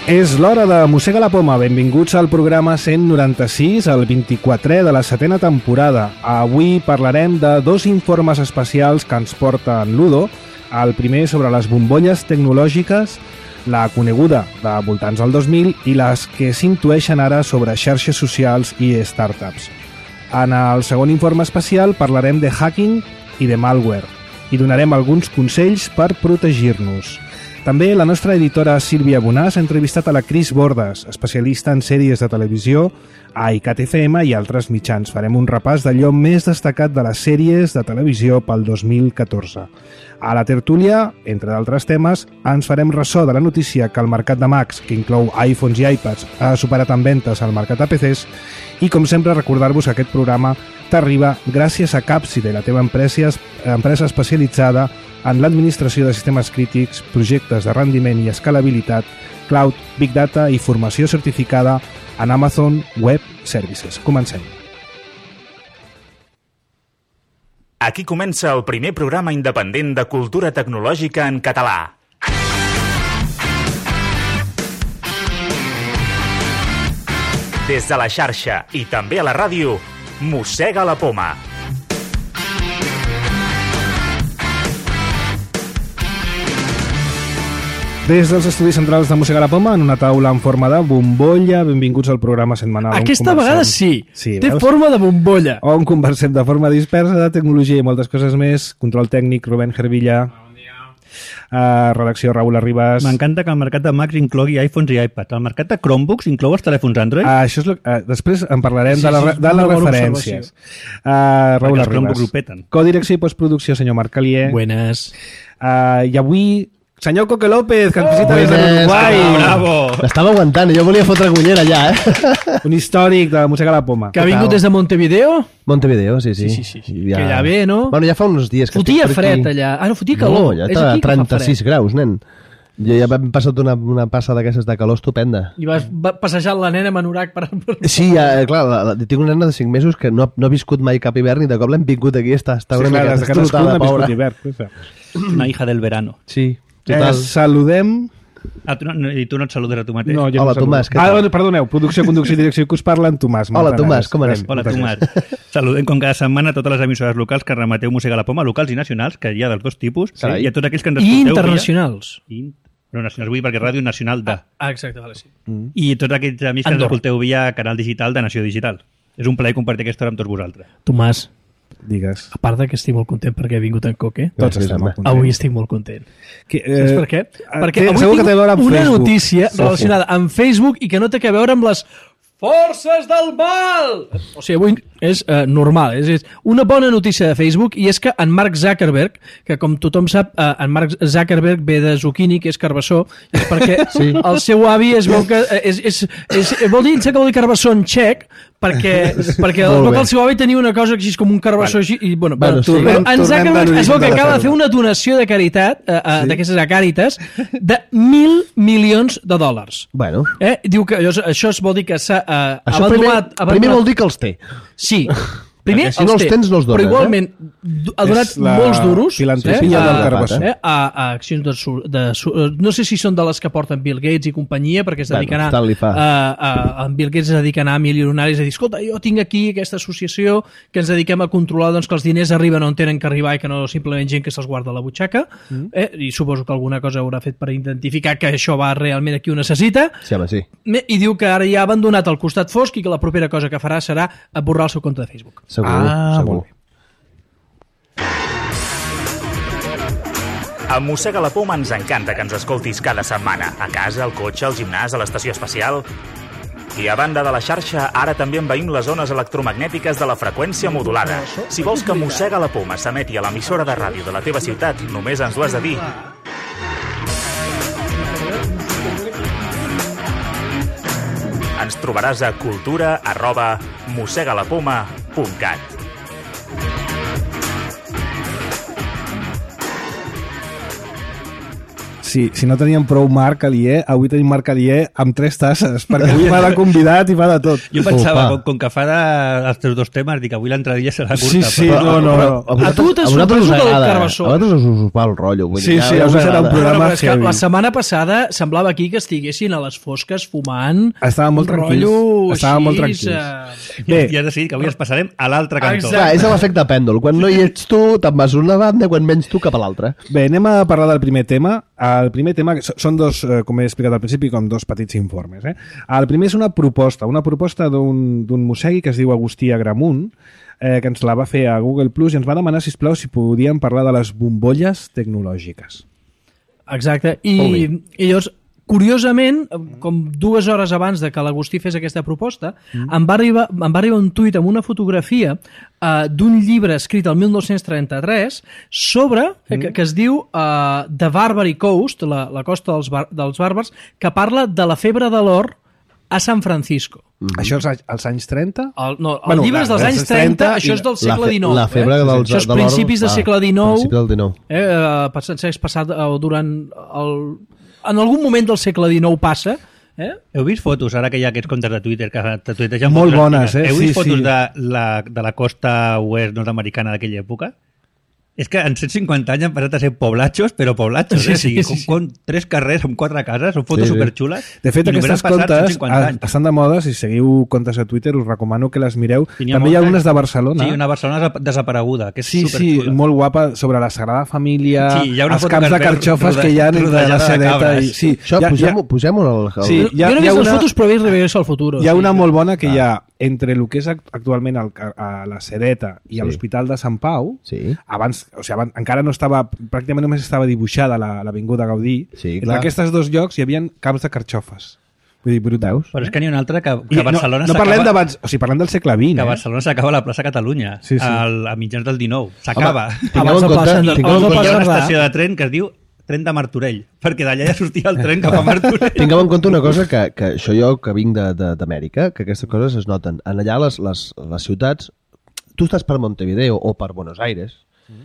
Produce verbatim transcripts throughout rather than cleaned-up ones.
És l'hora de Mossega la Poma. Benvinguts al programa cent noranta-sis, el vint-i-quatrè de la setena temporada. Avui parlarem de dos informes especials que ens porta en Ludo. El primer sobre les bombolles tecnològiques, la coneguda de voltants del dos mil, i les que s'intueixen ara sobre xarxes socials i startups. En el segon informe especial parlarem de hacking i de malware i donarem alguns consells per protegir-nos. També la nostra editora Sílvia Bonàs ha entrevistat a la Cris Bordes, especialista en sèries de televisió, a I C A T F M i altres mitjans. Farem un repàs d'allò més destacat de les sèries de televisió pel dos mil catorze. A la tertúlia, entre d'altres temes, ens farem ressò de la notícia que el mercat de Macs, que inclou iPhones i iPads, ha superat en ventes al mercat de P Cs i, com sempre, recordar-vos que aquest programa t'arriba gràcies a Capside, la teva empresa, empresa especialitzada en l'administració de sistemes crítics, projectes de rendiment i escalabilitat, cloud, big data i formació certificada en Amazon Web Services. Comencem. Aquí comença el primer programa independent de cultura tecnològica en català. Des de la xarxa i també a la ràdio, Mossega la Poma. Des dels estudis centrals de Mossega la Poma, en una taula en forma de bombolla, benvinguts al programa setmanal. Aquesta vegada sí, sí té veus? forma de bombolla. On conversem de forma dispersa de tecnologia i moltes coses més. Control tècnic, Rubén Gervilla. Bon dia. Uh, redacció, Raül Arribas. M'encanta que el mercat de Macs inclogui iPhones i iPads. El mercat de Chromebooks inclou els telèfons Android? Uh, això és lo, uh, després en parlarem sí, de, la, sí, de les referències. Uh, Raül Arribas. Codirecció i postproducció, senyor Marc Calier. Buenas. Uh, I avui... Senyor Coque López, que ens visita des de l'Uruguai. Bravo! L'estava aguantant, jo volia fotre guanyera allà, eh? Un històric de Mossega la Poma. Que ha vingut des de Montevideo? Montevideo, sí, sí. Sí, sí, sí. Ja... Que ja ve, no? Bueno, ja fa uns dies que fotia estic per fred aquí. allà. Ah, no, fotia calor. No, ja està a trenta-sis graus, nen. Jo ja hem passat una, una passa d'aquestes de calor estupenda. I vas passejant la nena amb anorac per... Sí, ja, clar, la, la, tinc una nena de cinc mesos que no, no ha viscut mai cap hivern i de cop l'hem vingut aquí, està, està sí, una clar, mica des que nascut no ha viscut hivern. Una hija del verano. Sí. Eh, saludem... Ah, tu no, I tu no et saludes a tu mateix? No, jo Hola, no Tomàs, què ah, tal? perdoneu, producció, conducció i direcció, que us parla en Tomàs. Hola, Tomàs, com anem? Hola, Tomàs. Saludem com cada setmana a totes les emissores locals que remeteu Mossega la Poma, locals i nacionals, que hi ha dels dos tipus, sí, i a tots aquells que ens I escolteu... internacionals. I, no, nacionals, vull dir, perquè Ràdio Nacional de... Ah, exacte, vale, sí. Mm. I tots aquells amics que ens escolteu via canal digital de Nació Digital. És un plaer compartir aquesta hora amb tots vosaltres. Tomàs, digues. a part de que estic molt content perquè he vingut en Coque, Tots estem molt contents. avui estic molt content. Que, eh, Saps per què? Perquè té, avui segur que tinc té a veure amb una Facebook. notícia Sí, relacionada sí. amb Facebook i que no té a veure amb les forces del mal! O sigui, avui és eh, normal, és, és una bona notícia de Facebook, i és que en Mark Zuckerberg, que com tothom sap, eh, en Mark Zuckerberg ve de zucchini, que és carbassó, és perquè sí. el seu avi es veu que... Eh, és, és, és, vol dir, sé que vol dir carbassó en txec, perquè, perquè el, el seu avi tenia una cosa així com un carbassó així, i bueno, bueno, bueno, sí. tornem, en tornem Zuckerberg es veu que de acaba de fer-ho. fer una donació de caritat, eh, eh, Sí. d'aquestes a Càritas, de mil milions de dòlars. Bueno, Eh? Diu que això, això es vol dir que s'ha eh, això primer, abandonat, abandonat... primer vol dir que els té. Sí. Primer Perquè si no els té, tens, no els dones, però igualment du- ha donat És la molts duros filantropia eh, del a, carbassó. eh, a, a accions de, su- de su- no sé si són de les que porten Bill Gates i companyia, perquè es Bueno, dediquen a, tant li fa. a, a, en Bill Gates es dedica a anar a milionaris a dir, escolta, jo tinc aquí aquesta associació que ens dediquem a controlar doncs, que els diners arriben on tenen que arribar i que no simplement gent que se'ls guarda a la butxaca, mm. eh, i suposo que alguna cosa haurà fet per identificar que això va realment a qui ho necessita. Sí, home, sí. I diu que ara ja ha abandonat el costat fosc i que la propera cosa que farà serà borrar el seu compte de Facebook. Segur, Ah, segur. molt bé. A Mossega la Poma ens encanta que ens escoltis cada setmana, a casa, al cotxe, al gimnàs, a l'estació espacial. I a banda de la xarxa, ara també envaïm les zones electromagnètiques de la freqüència modulada. Si vols que Mossega la Poma s'emeti a l'emissora de ràdio de la teva ciutat, només ens ho has de dir. Ens trobaràs a cultura arroba mossegalapoma punt cat. si, si no teníem prou Marc Alier, avui tenim Marc Alier amb tres tasses, perquè avui fa de convidat i fa de tot. Jo pensava, com, com que fa de, els teus dos temes, dic, avui l'entradilla serà curta. Sí, sí, però, no, no. Però, no. A tu t'has sorprès del Carbassó. A vosaltres us va el rotllo. Vull Sí, dir, sí, ja avui us serà un agrada. programa Però és que heavy. la setmana passada semblava aquí que estiguessin a les fosques fumant. Estàvem molt un tranquils. rotllo Estàvem molt així, tranquils. eh, Bé, I has decidit que avui ens passarem a l'altre cantó. Exacte. Clar, és l'efecte pèndol. Quan no hi ets tu, te'n vas a una banda, quan menys tu, cap a l'altra. Bé, anem a parlar del primer tema. El primer tema que so- són dos, eh, com he explicat al principi, com dos petits informes. Eh? El primer és una proposta, una proposta d'un d'un mossegui que es diu Agustí Agramunt, eh, que ens la va fer a Google Plus i ens va demanar, sisplau, si podíem parlar de les bombolles tecnològiques. Exacte. I, i llavors, curiosament, com dues hores abans de que l'Agustí fes aquesta proposta, mm. em, va arribar, em va arribar un tuit amb una fotografia uh, d'un llibre escrit el mil nou-cents trenta-tres sobre, mm. que, que es diu uh, The Barbary Coast, la, la costa dels, bar, dels bàrbars, que parla de la febre de l'or a San Francisco. Mm. Això és als, als anys trenta? El, no, el Bueno, llibre és dels clar, anys dels trenta trenta, això és del segle La fe- dinou. La febre eh? dels, Això és de l'or- principis del ah, segle dinou. Principis del dinou. Eh, eh, passat, s'ha passat eh, durant el... En algun moment del segle dinou passa, eh? Heu vist fotos, ara que hi ha aquests comptes de Twitter que te tuitegen Molt fotos bones, antigues? eh? Heu Sí, vist fotos sí. de, la, de la costa oest nord-americana d'aquella època? És que en cent cinquanta anys han passat a ser poblatxos, però poblatxos, Sí, eh? sí, Sí, sí, sí, sí. Com, com tres carrers amb quatre cases, són fotos Sí, sí. superxules. De fet, i només aquestes han passat cent comptes cinquanta a- anys. estan de moda. Si seguiu comptes a Twitter, us recomano que les mireu. I n'hi ha També hi ha moltes- unes de Barcelona. Sí, una Barcelona desa- desapareguda, que és Sí, sí, superxula. molt guapa, sobre la Sagrada Família, Sí, hi ha una els foto camps que de es veu carxofes roda- que hi ha entre rodejada la de sedeta. cabres. I, sí, Això, hi ha, hi ha, posem-ho posem al... al... Sí, Jo, hi ha- jo no he hi ha vist una- les fotos, però he vist Regreso al Futuro. hi ha sí. una molt bona que hi ha entre el que és act- actualment el, ca- a la sedeta i a Sí. l'Hospital de Sant Pau. Sí. Abans, o sigui, abans, encara no estava, pràcticament només estava dibuixada la- l'Avinguda Gaudí. Sí, Entre clar. aquests dos llocs hi havia camps de carxofes. Vull dir, brutals. Però és que n'hi ha un altre que, I que a Barcelona no, no parlem s'acaba- d'abans, o sigui, parlem del segle vint, que a eh? Barcelona s'acaba a la plaça Catalunya, Sí, sí. Al, a mitjans del dinou. S'acaba. Tingueu Abans en del compte, Pla Sant- tingueu abans en del Hi Pla ha una Cerdà. estació de tren que es diu tren de Martorell, perquè d'allà ja sortia el tren cap a Martorell. Tingueu en compte una cosa, que, que això jo que vinc de- de- d'Amèrica, que aquestes coses es noten. En allà les, les, les ciutats, tu estàs per Montevideo o per Buenos Aires,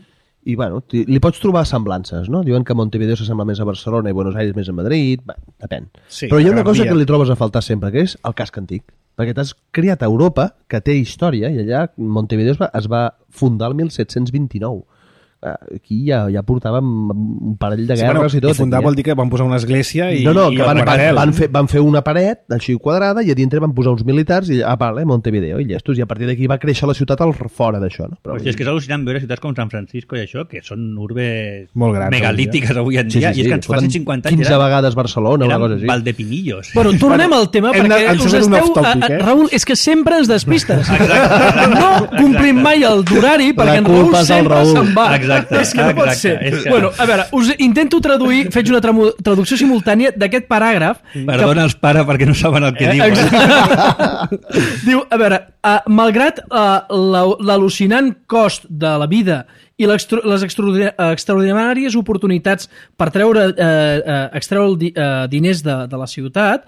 i bueno, ti- li pots trobar semblances, no? Diuen que Montevideo s'assembla més a Barcelona i Buenos Aires més a Madrid, bé, depèn. Sí, Però hi ha una Gran cosa Via. que li trobes a faltar sempre, que és el casc antic. Perquè t'has criat a Europa, que té història, i allà Montevideo es va, es va fundar el mil set-cents vint-i-nou. Aquí ja, ja portàvem un parell de Sí, guerres bueno, i tot. I fundar aquí, eh? vol dir que van posar una església i, No, no, i que van, el van, quartel. van, fer, van fer una paret així quadrada i a dintre van posar uns militars i, ah, vale, Montevideo, i llestos, i a partir d'aquí va créixer la ciutat al fora d'això, no? Però, Però, és que és al·lucinant veure ciutats com San Francisco i això, que són urbes Molt grans, megalítiques avui en sí, dia, sí, sí, i és que ens fa foten cent cinquanta anys quinze eren, vegades Barcelona, una cosa eren així. Valdepinillos. Bueno, tornem al tema, hem de- perquè ens us sembla un esteu... off-topic, a- a- eh? Raül, és que sempre ens despistes. No complim mai el d'horari, perquè La en culpa Raül és del sempre Raül. se'n va. Exacte, És que no pot exacte, ser. és que- Bueno, a veure, us intento traduir, faig una tramo- traducció simultània d'aquest paràgraf. Perdona els pares perquè no saben el que Eh, diuen. exacte. Diu, a veure, uh, malgrat uh, la- l'al·lucinant cost de la vida i l'extro- les extraordinà- extraordinàries oportunitats per treure, eh, eh, extreure el di, eh, diners de, de la ciutat,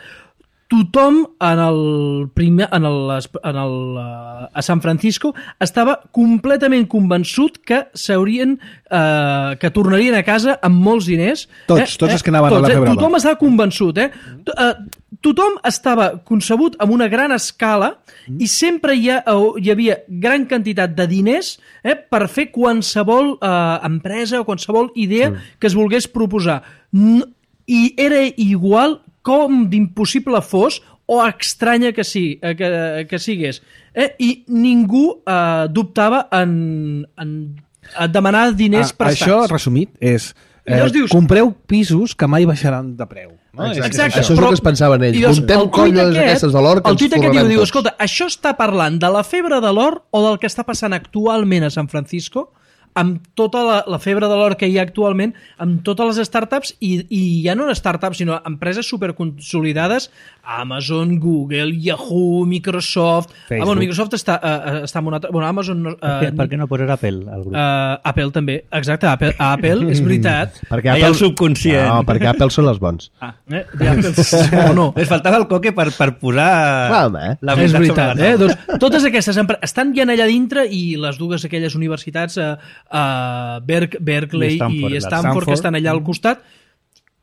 tothom en el primer, en el, en el, uh, a San Francisco estava completament convençut que s'haurien uh, que tornarien a casa amb molts diners. Tots, tots els que anaven a la tots, febre eh? Tothom d'or. estava convençut, eh? To- eh, Tothom estava concebut amb una gran escala i sempre hi, ha, hi havia gran quantitat de diners eh, per fer qualsevol eh, empresa o qualsevol idea que es volgués proposar. N- I era igual com d'impossible fos o estranya que, sí, eh, que, que sigués. Eh? I ningú eh, dubtava en, en, en demanar diners Ah, prestats. això, resumit, és I llavors dius- compreu pisos que mai baixaran de preu. No? Exacte. Exacte, Això és el que es pensaven ells. i llavors, Muntem el tuit colles aquest- aquestes de l'or que el ens tuit aquest diu, forrarem diu, tots. escolta, això està parlant de la febre de l'or o del que està passant actualment a San Francisco, amb tota la, la febre de l'or que hi ha actualment, amb totes les startups, i, i ja no startups, sinó empreses superconsolidades, Amazon, Google, Yahoo, Microsoft... Facebook. Ah, bueno, Microsoft està, uh, està en una altra... Bueno, Amazon... Uh, Per què, per què no poses Apple al grup? uh, Apple també, exacte, Apple, Apple és veritat. Perquè Ai, el subconscient. No, perquè Apple són els bons. Ah. Eh? De Apple, o no. Es faltava el coque per, per posar Clar, home, eh? la És veritat, veritat, sobre la eh? taula. Doncs totes aquestes empreses estan ja allà dintre i les dues aquelles universitats, eh, uh, Berk, Berkeley I Stanford, i la Stanford, Stanford. que estan allà al costat,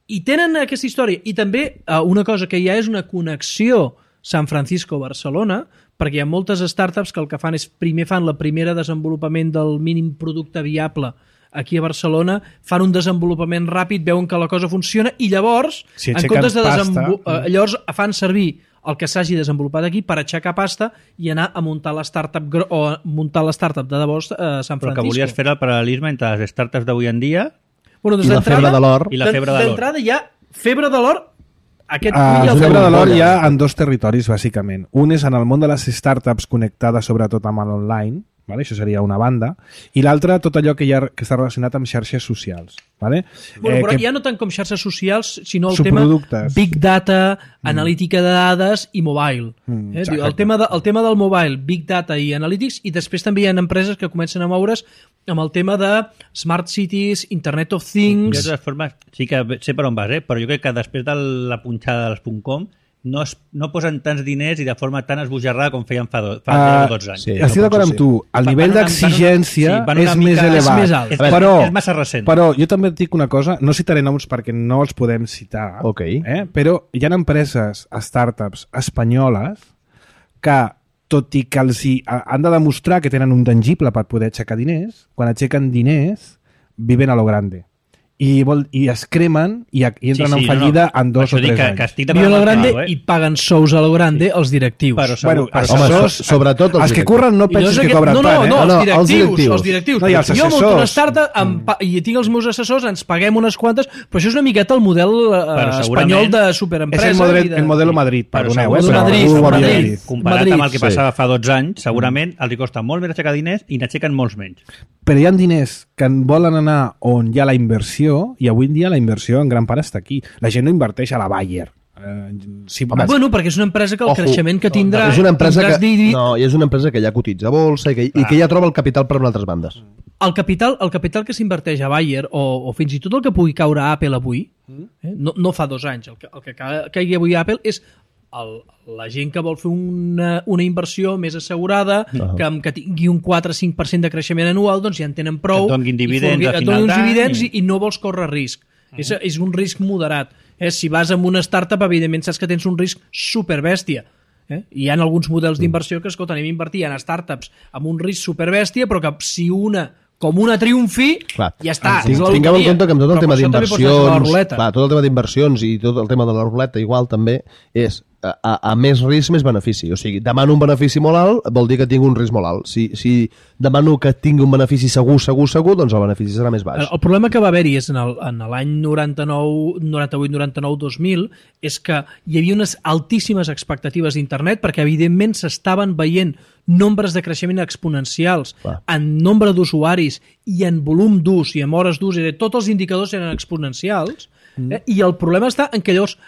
I tenen aquesta història. I també uh, una cosa que ja és una connexió San Francisco-Barcelona, perquè hi ha moltes startups que el que fan és primer fan la primera desenvolupament del mínim producte viable aquí a Barcelona, fan un desenvolupament ràpid, veuen que la cosa funciona i llavors, si en comptes de desenvolupar, uh, llavors fan servir el que s'hagi desenvolupat aquí per aixecar pasta i anar a muntar la startup o muntar la startup de debò a San Francisco. Però que volies fer el paral·lelisme entre les startups d'avui en dia bueno, doncs i la febre de l'or. I la febre de l'or. D'entrada hi ha febre de l'or. Aquest uh, el febre de l'or hi ha en dos territoris, bàsicament. Un és en el món de les startups connectades sobretot amb l'online, vale? Això seria una banda, i l'altra tot allò que, hi ha, que està relacionat amb xarxes socials. Vale? Bueno, però eh, que... ja no tant com xarxes socials, sinó el tema Big Data, mm. analítica de dades i mobile. Mm, eh? el, tema de, el tema del mobile, Big Data i Analytics, i després també hi ha empreses que comencen a moure's amb el tema de Smart Cities, Internet of Things... De totes formes, sí que sé per on vas, eh? Però jo crec que després de la punxada dels .com no, es, no posen tants diners i de forma tan esbojarrada com feien fa, do, fa uh, dotze anys. Sí, estic d'acord amb tu. El nivell d'exigència sí, és més elevat. És més alt. És, però, és massa recent. Però jo també et dic una cosa, no citaré noms perquè no els podem citar, okay. eh? Però hi ha empreses, startups espanyoles que, tot i que els hi, han de demostrar que tenen un tangible per poder aixecar diners, quan aixequen diners, viven a lo grande. I, vol, i es cremen i, i entren sí, sí, en fallida no, no. en dos o tres que, anys. Que Viuen a lo grande eh? I paguen sous a lo grande els directius. Però, bueno, els home, assessors, so, sobretot els, els que curren no penses no que, que cobren no, no, tant, eh? No, no, no, els directius. Els directius. No, i els jo monto una startup mm. amb, i tinc els meus assessors, ens paguem unes quantes, però això és una miqueta el model eh, espanyol de superempresa. És el model, de... el model Madrid, perdoneu. Eh? Madrid, però, Madrid, Madrid. Comparat Madrid. amb el que passava fa dotze anys, segurament els costa molt més aixecar diners i n'aixequen molts menys. Però hi ha diners que volen anar on hi ha la inversió, i avui en dia la inversió en gran part està aquí. La gent no inverteix a la Bayer. Eh, si... Home, bueno, perquè és una empresa que el Ojo, creixement que tindrà... És una empresa que, dir... no, és una empresa que ja cotitza a bolsa i que, i que ja troba el capital per altres bandes. El capital, el capital que s'inverteix a Bayer o, o fins i tot el que pugui caure a Apple avui, eh, no, no fa dos anys, el que, el que caigui avui a Apple és el, la gent que vol fer una, una inversió més assegurada, uh-huh. que, que tingui un quatre o cinc per cent de creixement anual, doncs ja en tenen prou. Que et donin dividends i, a final d'any. dividends i... i no vols córrer risc. Uh-huh. És, és un risc moderat. Eh? Si vas amb una startup, evidentment saps que tens un risc superbèstia. Eh? Hi ha alguns models d'inversió que, escolta, anem a invertir en startups amb un risc superbèstia, però que si una com una triomfi, clar, ja està. Tinc, tingueu en compte que amb tot el tema d'inversions, clar, tot el tema d'inversions i tot el tema de la ruleta igual també és a, a, a més risc, més benefici. O sigui, demano un benefici molt alt, vol dir que tinc un risc molt alt. Si, si demano que tingui un benefici segur, segur, segur, doncs el benefici serà més baix. El problema que va haver-hi és en l'any noranta-nou, noranta-vuit, noranta-nou, dos mil és que hi havia unes altíssimes expectatives d'internet perquè evidentment s'estaven veient nombres de creixement exponencials Clar. en nombre d'usuaris i en volum d'ús i en hores d'ús, tots els indicadors eren exponencials mm. eh? I el problema està en que llavors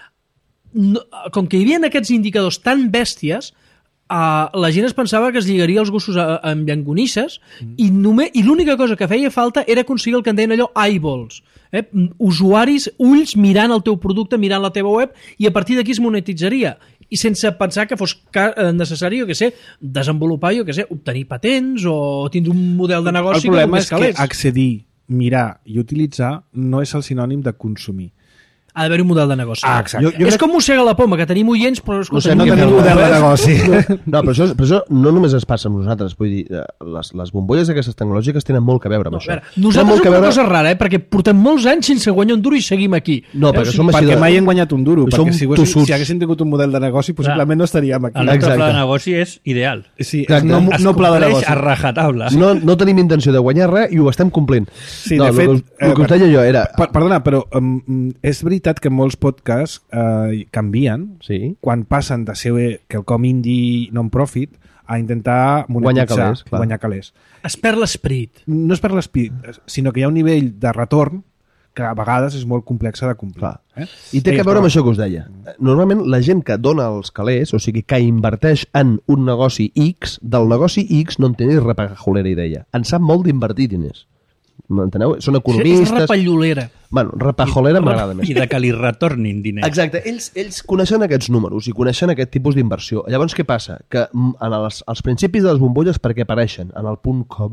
no, com que hi havia aquests indicadors tan bèsties, uh, la gent es pensava que es lligaria els gossos a, a, amb llangonisses mm. i, només, i l'única cosa que feia falta era aconseguir el que en deien allò eyeballs, eh? usuaris, ulls mirant el teu producte, mirant la teva web, i a partir d'aquí es monetitzaria i sense pensar que fos necessari, jo què sé, desenvolupar, jo què sé, obtenir patents o tindre un model de negoci que el problema és que accedir, mirar i utilitzar no és el sinònim de consumir. Ha d'haver un model de negoci. Ah, exacte. Jo, jo és crec... com mossega la poma, que tenim oients, però escolta, no, sé, no tenim un model de negoci. No, però això, però això no només es passa amb nosaltres. Vull dir, les, les bombolles aquestes tecnològiques tenen molt que veure amb no, això. Veure, nosaltres som una veure... cosa rara, eh? Perquè portem molts anys sense guanyar un duro i seguim aquí. No, perquè, eh? som perquè de... mai hem guanyat un duro. Perquè si, hagués, si haguéssim tingut un model de negoci, possiblement no estaríem aquí. El nostre pla de negoci és ideal. Sí, no, no pla de negoci. A rajatabla. No, no tenim intenció de guanyar res i ho estem complint. Sí, no, de fet... El, el, el que us deia jo era... Perdona, però um, és veritat que molts podcasts eh, canvien sí. quan passen de ser quelcom indie non-profit a intentar monetitzar, guanyar calés, guanyar calés. Es perd l'esperit. No es perd l'esperit, sinó que hi ha un nivell de retorn que a vegades és molt complex de complir. Eh? I té sí, que veure però... amb això que us deia. Normalment la gent que dona els calés, o sigui, que inverteix en un negoci X, del negoci X no en té ni repajolera idea. En sap molt d'invertir diners. M'enteneu? Són economistes... És repallolera. Bueno, repajolera m'agrada més. I de que li retornin diners. Exacte. Ells, ells coneixen aquests números i coneixen aquest tipus d'inversió. Llavors, què passa? Que en els, els principis de les bombolles per què apareixen? En el punt com.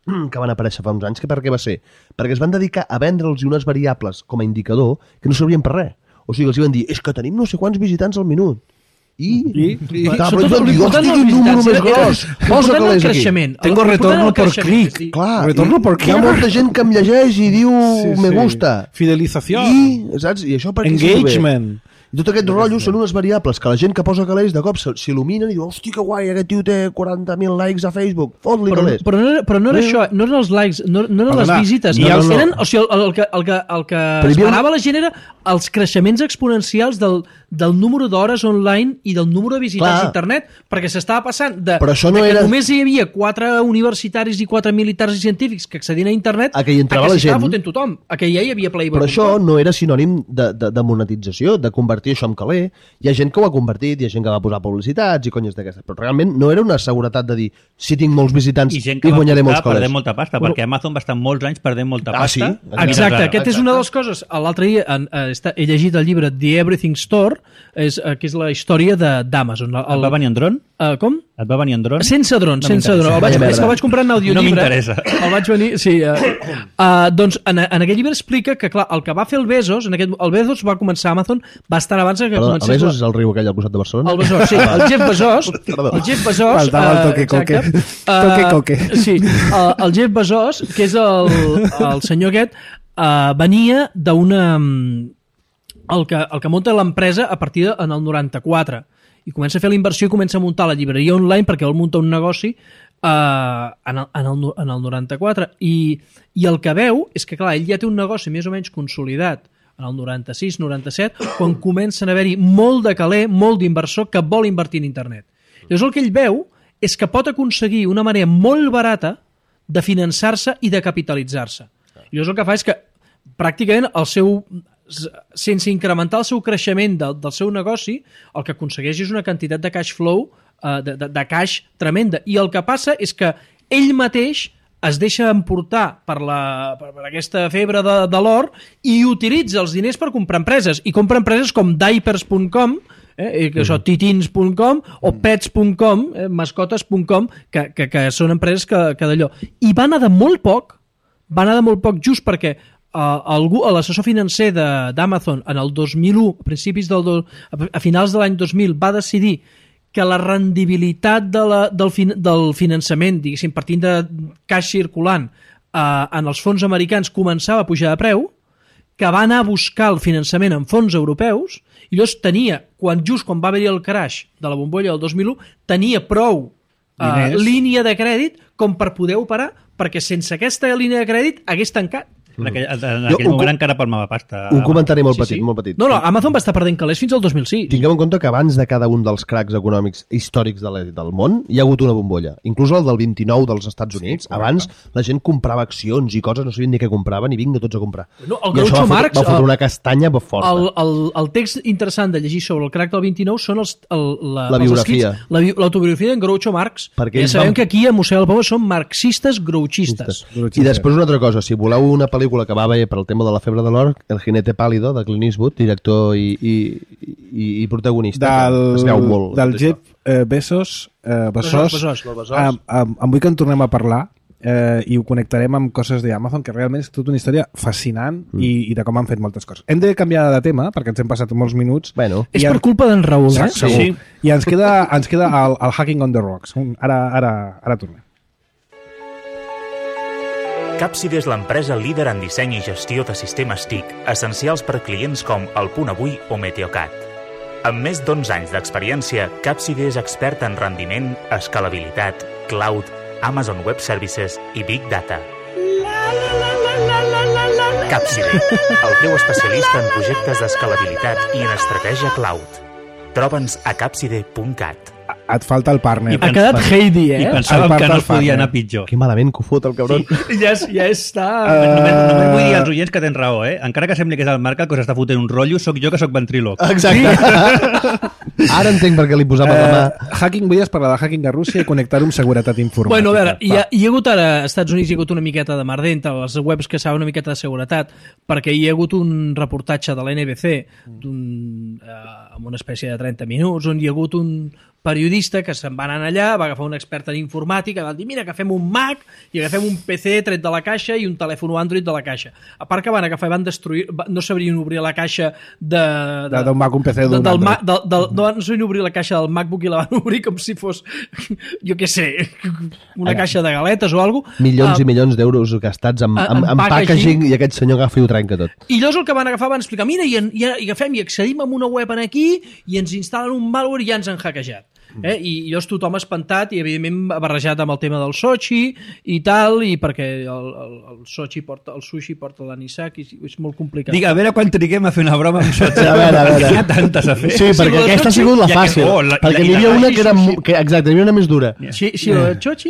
que van aparèixer fa uns anys, que per què va ser? Perquè es van dedicar a vendre'ls unes variables com a indicador que no servien per res. O sigui, els van dir, és que tenim no sé quants visitants al minut. I? I? I? Clar, però ells van dir, hosti, quin número més gros. Posa calés aquí. Tengo retorno por clic. Clar, retorno por hi ha molta gent que em llegeix i diu sí, sí. me gusta. Fidelització. I, saps? I això per què engagement. I tot aquest rotllo són unes variables que la gent que posa calés de cop s'il·luminen i diu, hosti, que guai, aquest tio té quaranta mil likes a Facebook, fot-li però, calés. Però no, era, però no era això, no eren els likes, no, no eren Perdona, les visites, no, no, no, no. Eren, o sigui, el, el que, el que, el que esperava la gent era els creixements exponencials del, del número d'hores online i del número de visitants d'internet, perquè s'estava passant de, no de que era... només hi havia quatre universitaris i quatre militars i científics que accedien a internet, a que hi entrava a que la gent. fotent tothom, a que ja hi havia Playboy. Però això no era sinònim de, de, de monetització, de convertir això en caler. Hi ha gent que ho ha convertit, hi ha gent que va posar publicitats i conyes d'aquestes, però realment no era una seguretat de dir si tinc molts visitants i, gent i guanyaré molts calés. Perdent molta pasta, bueno, perquè Amazon va estar molts anys perdent molta ah, pasta. Sí? Exacte, aquest exacte. És una de les coses. L'altre dia en, eh, he llegit el llibre The Everything Store, és, eh, que és la història d'Amazon. Et va venir en dron? Uh, com? Et va venir en dron? Sense dron, no sense dron. El vaig, és que el vaig comprar en audiollibre. No m'interessa. El vaig venir, sí. Uh, uh, doncs en, en aquest llibre explica que, clar, el que va fer el Bezos, en aquest, el Bezos va començar a Amazon bastant abans que Perdó, comencés... El Bezos és el riu aquell al costat de Barcelona? El Bezos, sí. El Jeff Bezos... El Jeff Bezos... Faltava el toque coque. Uh, toque coque. Sí. Uh, el Jeff Bezos, que és el, el senyor aquest, uh, venia d'una... El que, el que munta l'empresa a partir de, en el noranta-quatre i comença a fer la inversió i comença a muntar la llibreria online perquè vol muntar un negoci eh, en, el, en, el, en el noranta-quatre i, i el que veu és que clar, ell ja té un negoci més o menys consolidat en el noranta-sis noranta-set quan comencen a haver-hi molt de caler, molt d'inversor que vol invertir en internet. Llavors el que ell veu és que pot aconseguir una manera molt barata de finançar-se i de capitalitzar-se. I llavors el que fa és que pràcticament el seu sense incrementar el seu creixement del, del seu negoci, el que aconsegueix és una quantitat de cash flow, uh, de, de, de cash tremenda. I el que passa és que ell mateix es deixa emportar per, la, per, per aquesta febre de, de l'or i utilitza els diners per comprar empreses. I compra empreses com diapers punt com, eh, que això, titins punt com o pets punt com, eh, mascotes punt com, que, que, que són empreses que, que d'allò. I va anar de molt poc, va anar de molt poc just perquè Uh, l'assessor financer d'Amazon en el dos mil u, a principis del do, a finals de l'any dos mil, va decidir que la rendibilitat de la, del, fin, del finançament, diguéssim, partint de caix circulant uh, en els fons americans començava a pujar de preu, que va anar a buscar el finançament en fons europeus i llavors tenia, quan just quan va haver-hi el crash de la bombolla del dos mil u, tenia prou uh, línia de crèdit com per poder operar, perquè sense aquesta línia de crèdit hagués tancat. En aquell, en aquell jo, moment encara palmava pasta. Un comentari molt, sí, petit, sí. molt petit. No, no, Amazon va estar perdent calés fins al dos mil sis. Tinguem en compte que abans de cada un dels cracs econòmics històrics de la, del món hi ha hagut una bombolla. Inclús el del vint-i-nou dels Estats Units. Sí, abans la gent comprava accions i coses, no sabien ni què compraven i vinga tots a comprar. No, el I això va, Marx, va fotre una castanya forta. El, el, el text interessant de llegir sobre el crac del vint-i-nou són els, el, la, la biografia. L'autobiografia d'en Groucho Marx. Perquè ja sabem van... que aquí a Museu del Poble són marxistes grouchistes. I després una altra cosa, si voleu una pel·lícula que va veure per el tema de la febre de l'or, El jinete pálido, de Clint Eastwood, director i, i, i, i protagonista. Del, es veu molt. Del Jeff eh, Bezos, eh, Bezos, Bezos, Bezos. Em, em, em vull que en tornem a parlar eh, i ho connectarem amb coses d'Amazon, que realment és tota una història fascinant mm. i, i de com han fet moltes coses. Hem de canviar de tema, perquè ens hem passat molts minuts. Bueno. És en... per culpa d'en Raül, eh? Sí, sí. I ens queda, ens queda el, el Hacking on the Rocks. Ara, ara, ara tornem. Capside és l'empresa líder en disseny i gestió de sistemes T I C, essencials per clients com El Punt Avui o Meteocat. Amb més d'onze anys d'experiència, Capside és expert en rendiment, escalabilitat, cloud, Amazon Web Services i Big Data. Capside, el teu especialista en projectes d'escalabilitat i en estratègia cloud. Troba'ns a capside punt cat. Et falta el partner. Ha quedat Heidi, eh? I pensàvem que no es podia anar pitjor. Que malament que ho fot, el cabron. Sí, ja, ja està... Uh... Només, només vull dir als oients que tens raó, eh? Encara que sembli que és el Marc el que s'està fotent un rotllo, sóc jo que sóc ventríloc. Exacte. Sí. Ara entenc per què li posava la mà. Uh, hacking, volies parlar de hacking a Rússia i connectar-ho amb seguretat informàtica. Bueno, a veure, hi ha, hi ha hagut ara, als Estats Units hi ha hagut una miqueta de merder entre les webs que saben una miqueta de seguretat, perquè hi ha hagut un reportatge de l'N B C d'un, uh, amb una espècie de trenta minuts, on hi ha hagut un periodista que se'n va anar allà, va agafar un expert en informàtica, va dir, mira, agafem un Mac i agafem un P C tret de la caixa i un telèfon Android de la caixa. A part que van agafar i van destruir, no sabrien obrir la caixa de... de d'un Mac, un P C d'un del, Android. del, del, no, no sabrien obrir la caixa del MacBook i la van obrir com si fos, jo què sé, una Ara, caixa de galetes o alguna cosa. Milions uh, i milions d'euros gastats en, en, en en packaging, packaging, i aquest senyor agafa i ho trenca tot. I llavors el que van agafar van explicar, mira, i, en, i, i agafem i accedim a una web en aquí i ens instal·len un malware i ja ens han hackejat. Eh? I llavors tothom espantat i evidentment barrejat amb el tema del Sochi i tal, i perquè el, el, el Sochi porta, el sushi porta l'anisaki, és molt complicat. Dic, a veure quan triguem a fer una broma amb Sochi. A veure, a veure. Hi ha tantes a fer. Sí, perquè la de aquesta ha Sochi, sigut la ja que- fàcil. oh, la- perquè i la- n'hi i havia la- una i que era... sushi. mu- Que, exacte, n'hi havia una més dura. Sí, sí, la de Xochi?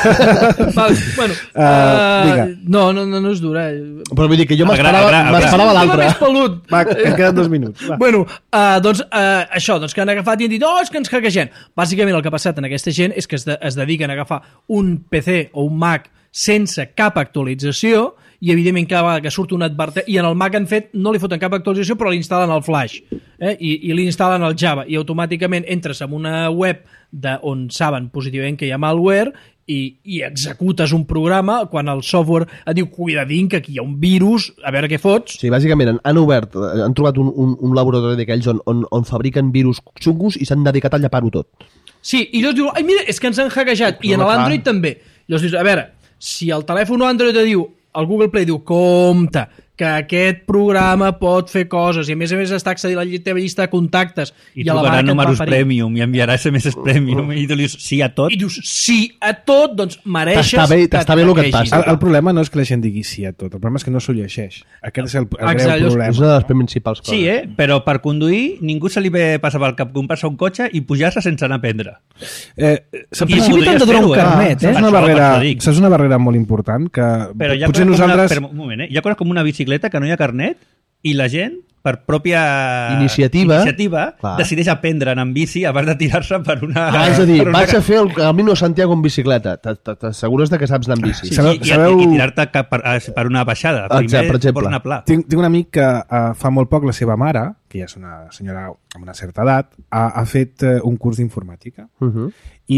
Va, bueno, Uh, uh, digue. no, no, no, no és dura. Eh. Però vull dir que jo El gra- m'esperava el gra- el gra- m'esperava És l'altra. més pelut. Va, que ens queden dos minuts. Va. Bueno, uh, doncs uh, això, doncs que han agafat i han dit, oh, és que ens hackegen. Bàsicament el que ha passat en aquesta gent és que es, de, es dediquen a agafar un P C o un Mac sense cap actualització i evidentment cada vegada que surt un advertència, i en el Mac han fet, no li foten cap actualització però l'instal·len al Flash eh? i, i l'instal·len al Java i automàticament entres en una web de, on saben positivament que hi ha malware i, i executes un programa quan el software et diu, cuidadín, que aquí hi ha un virus, a veure què fots. Sí, bàsicament han, han obert, eh, han trobat un, un, un laboratori d'aquells on, on, on fabriquen virus xungos i s'han dedicat a llapar-ho tot. Sí, i llavors diu, ai, mira, és que ens han hackejat, i en Home, l'Android clar. també. Llavors dius, a veure, si el telèfon Android et diu, el Google Play diu, compte, que aquest programa pot fer coses, i a més a més està accedint a la teva llista de contactes, I, i a la trucarà marca et va números parir. premium i enviarà S M S premium i tu li dius sí a tot. I dius, sí a tot, doncs mereixes T'està bé- t'està bé el que et hackegis. passa. El, el problema no és que la gent digui sí a tot, el problema és que no s'ho llegeix. Aquest és el, el Exacte, greu llavors- problema. És una de les principals coses. Sí, eh? Però per conduir ningú se li ve passar pel cap comprar-se un cotxe i pujar-se sense anar a prendre. Eh, I saps, si saps, t'han de donar un fer-ho, eh? carnet, eh? una Això, barrera, per això dic. saps una barrera molt important que Però hi ha potser coses com nosaltres... una, per, un moment, eh? Hi ha coses com una bicicleta que no hi ha carnet i la gent, per pròpia Iniciativa. iniciativa Clar. decideix aprendre en bici abans de tirar-se per una... Ah, és a dir, per una vaig a fer el Camino Santiago en bicicleta. T- t- T'assegures de que saps anar en bici. Sí, Sabeu- i, i, sabeu- i tirar-te cap per, a- per una baixada. Primer Exacte, per exemple. vols anar pla. Tinc, tinc un amic que uh, fa molt poc la seva mare, que ja és una senyora amb una certa edat, ha, ha fet uh, un curs d'informàtica Uh -huh.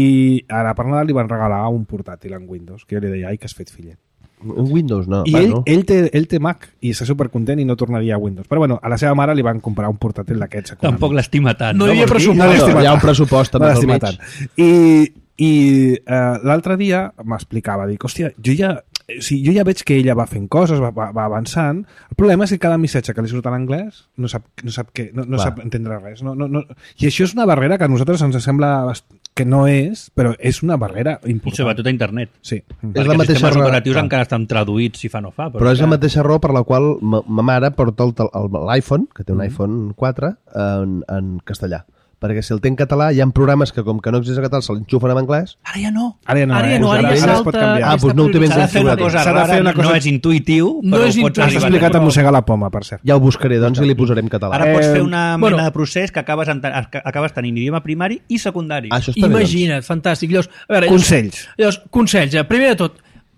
i ara per Nadal li van regalar un portàtil en Windows, que jo li deia, ai, que has fet fillet. En Windows no. I bueno. ell, ell, té, ell té Mac i està supercontent i no tornaria a Windows. Però bueno, a la seva mare li van comprar un portàtil d'aquests econòmics. Tampoc l'estima tant. No hi havia Vols dir? pressupost. No l'estima hi ha tant. un pressupost també No pel l'estima mig. tant. I, i uh, l'altre dia m'explicava, dic, hòstia, jo ja, o sigui, jo ja veig que ella va fent coses, va, va, va avançant. El problema és que cada missatge que li surt en anglès no sap, no sap, què, no, no Clar. sap entendre res. No, no, no. I això és una barrera que a nosaltres ens sembla bast- que no és, però és una barrera I important. sobretot a internet. Sí. És Perquè la els mateixa sistemes raó- operatius clar. encara estan traduïts si fa no fa. Però és la encara- mateixa raó per la qual ma, ma mare porta el tel- el- l'iPhone, que té un iPhone quatre, en, en castellà. Perquè si el té en català, hi ha programes que, com que no existeix en català, se l'enxufen en anglès. Ara ja no. Ara ja no, Ara ja eh? no, ara ja es salta... pot canviar. Ah, doncs no ho té ben S'ha de fer una cosa S'ha de fer rara, una cosa- no és intuïtiu, No però és ho pots intuïtiu. Has arribar a explicat a fer. mossegar la poma, per cert. Ja ho buscaré, doncs, i li posaré en català. Ara pots Eh, fer una bueno. mena de procés que acabes, enten- acabes tenint idioma primari i secundari. Ah, això està bé, doncs. Imagina't, fantàstic. Llavors, a veure, llavors, Consells. Llavors, consells. eh, Primer de tot,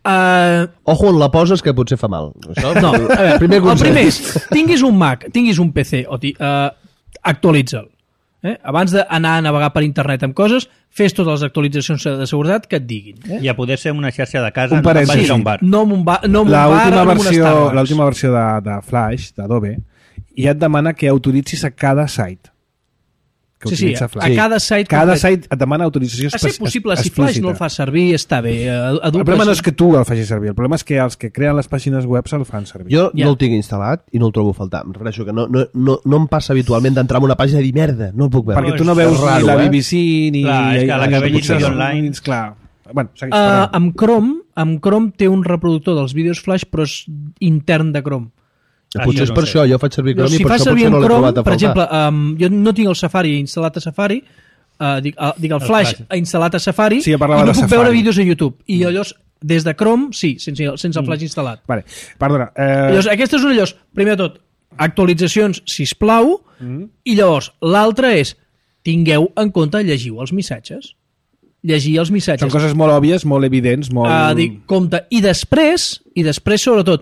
uh, Ojo on la poses, que potser fa mal. Això, no, a veure, primer el consell. primer és, tinguis un Mac, tinguis un P C, o ti, uh, actualitza'l. Eh? Abans d'anar a navegar per internet amb coses, fes totes les actualitzacions de seguretat que et diguin. Eh? I a poder ser una xarxa de casa, Un no te'n parèntesi. vagis a un bar. No amb un, ba no amb un bar, L'última no amb una versió, Starbucks. l'última versió de, de Flash, d'Adobe, ja et demana que autoritzis a cada site que Sí, sí, utilitza a Flash. cada site Cada concret. site et demana autorització A ser espe- possible, si explícita. Flash no el fa servir, està bé. eh, El problema no és que tu el facis servir, el problema és que els que creen les pàgines web se'l fan servir. Jo Ja. no el tinc instal·lat i no el trobo a faltar. Em refereixo que no, no, no, no em passa habitualment d'entrar en una pàgina i dir merda, no el puc veure. Perquè tu no És veus raro, ni la eh? B B C ni... Clar, és que la que ni- vegis potser online- no- Clar. Bueno, segueix, Uh, perdó. amb Chrome, amb Chrome té un reproductor dels vídeos Flash, però és intern de Chrome. Potser és no per sé. això, jo faig servir Chrome Llavors, i si per fas això servir potser en no l'he Chrome, trobat a per faltar. exemple, um, jo no tinc el Safari instal·lat a Safari, uh, dic, uh, dic el, El Flash, Flash. instal·lat a Safari, Sí, ja parlava i no de puc Safari. veure vídeos a YouTube. I llavors, des de Chrome, sí, sense, sense el Flash instal·lat. Vale, perdona. Eh... Llavors, aquesta és una llavors, primer de tot, actualitzacions, sisplau, mm. i llavors, l'altra és, tingueu en compte, llegiu els missatges. Llegir els missatges. Són coses molt òbvies, molt evidents, molt... Uh, dic, compte. I després, i després, sobretot,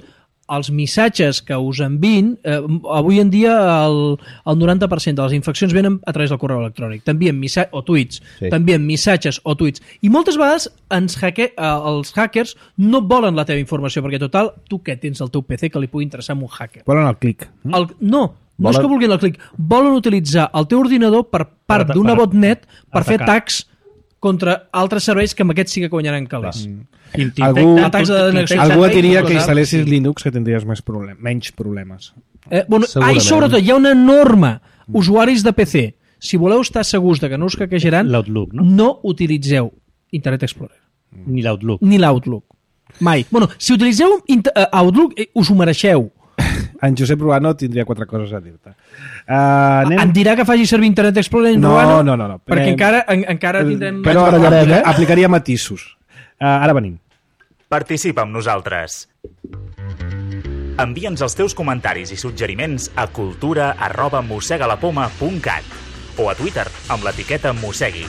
els missatges que us envien, eh, avui en dia el, el noranta per cent de les infeccions venen a través del correu electrònic, t'envien missatges o tuits, Sí. t'envien missatges o tuits, i moltes vegades ens hacke, eh, els hackers no volen la teva informació, perquè total, tu què tens al teu P C que li pugui interessar a un hacker? Volen el clic. El, no, no Volen- és que vulguin el clic, volen utilitzar el teu ordinador per part Per- d'una per botnet per fer atacar. atacs contra altres serveis que amb aquests sí que guanyaran calés. Algú- Atacs de denegació. Algú et diria que coses, instal·lessis sí. Linux que tindries més problem menys problemes. Eh, bueno, ah, Segurament. i sobretot hi ha una norma. Usuaris de P C, si voleu estar segurs de que no us hackejaran, L'Outlook, no? no utilitzeu Internet Explorer, Ni l'Outlook. ni l'Outlook. Mai. Bueno, si utilitzeu Inter- eh, Outlook, eh, us ho mereixeu. En Josep Ruano tindria quatre coses a dir-te. Uh, anem... Em dirà que faci servir Internet Explorer en No, Ruano? no, no, no. Perquè Anem- encara, en, encara tindrem... Però Ens barallarem, eh? aplicaria matisos. Uh, ara venim. Participa amb nosaltres. Envia'ns els teus comentaris i suggeriments a cultura arroba mossegalapoma punt cat o a Twitter amb l'etiqueta mossegui.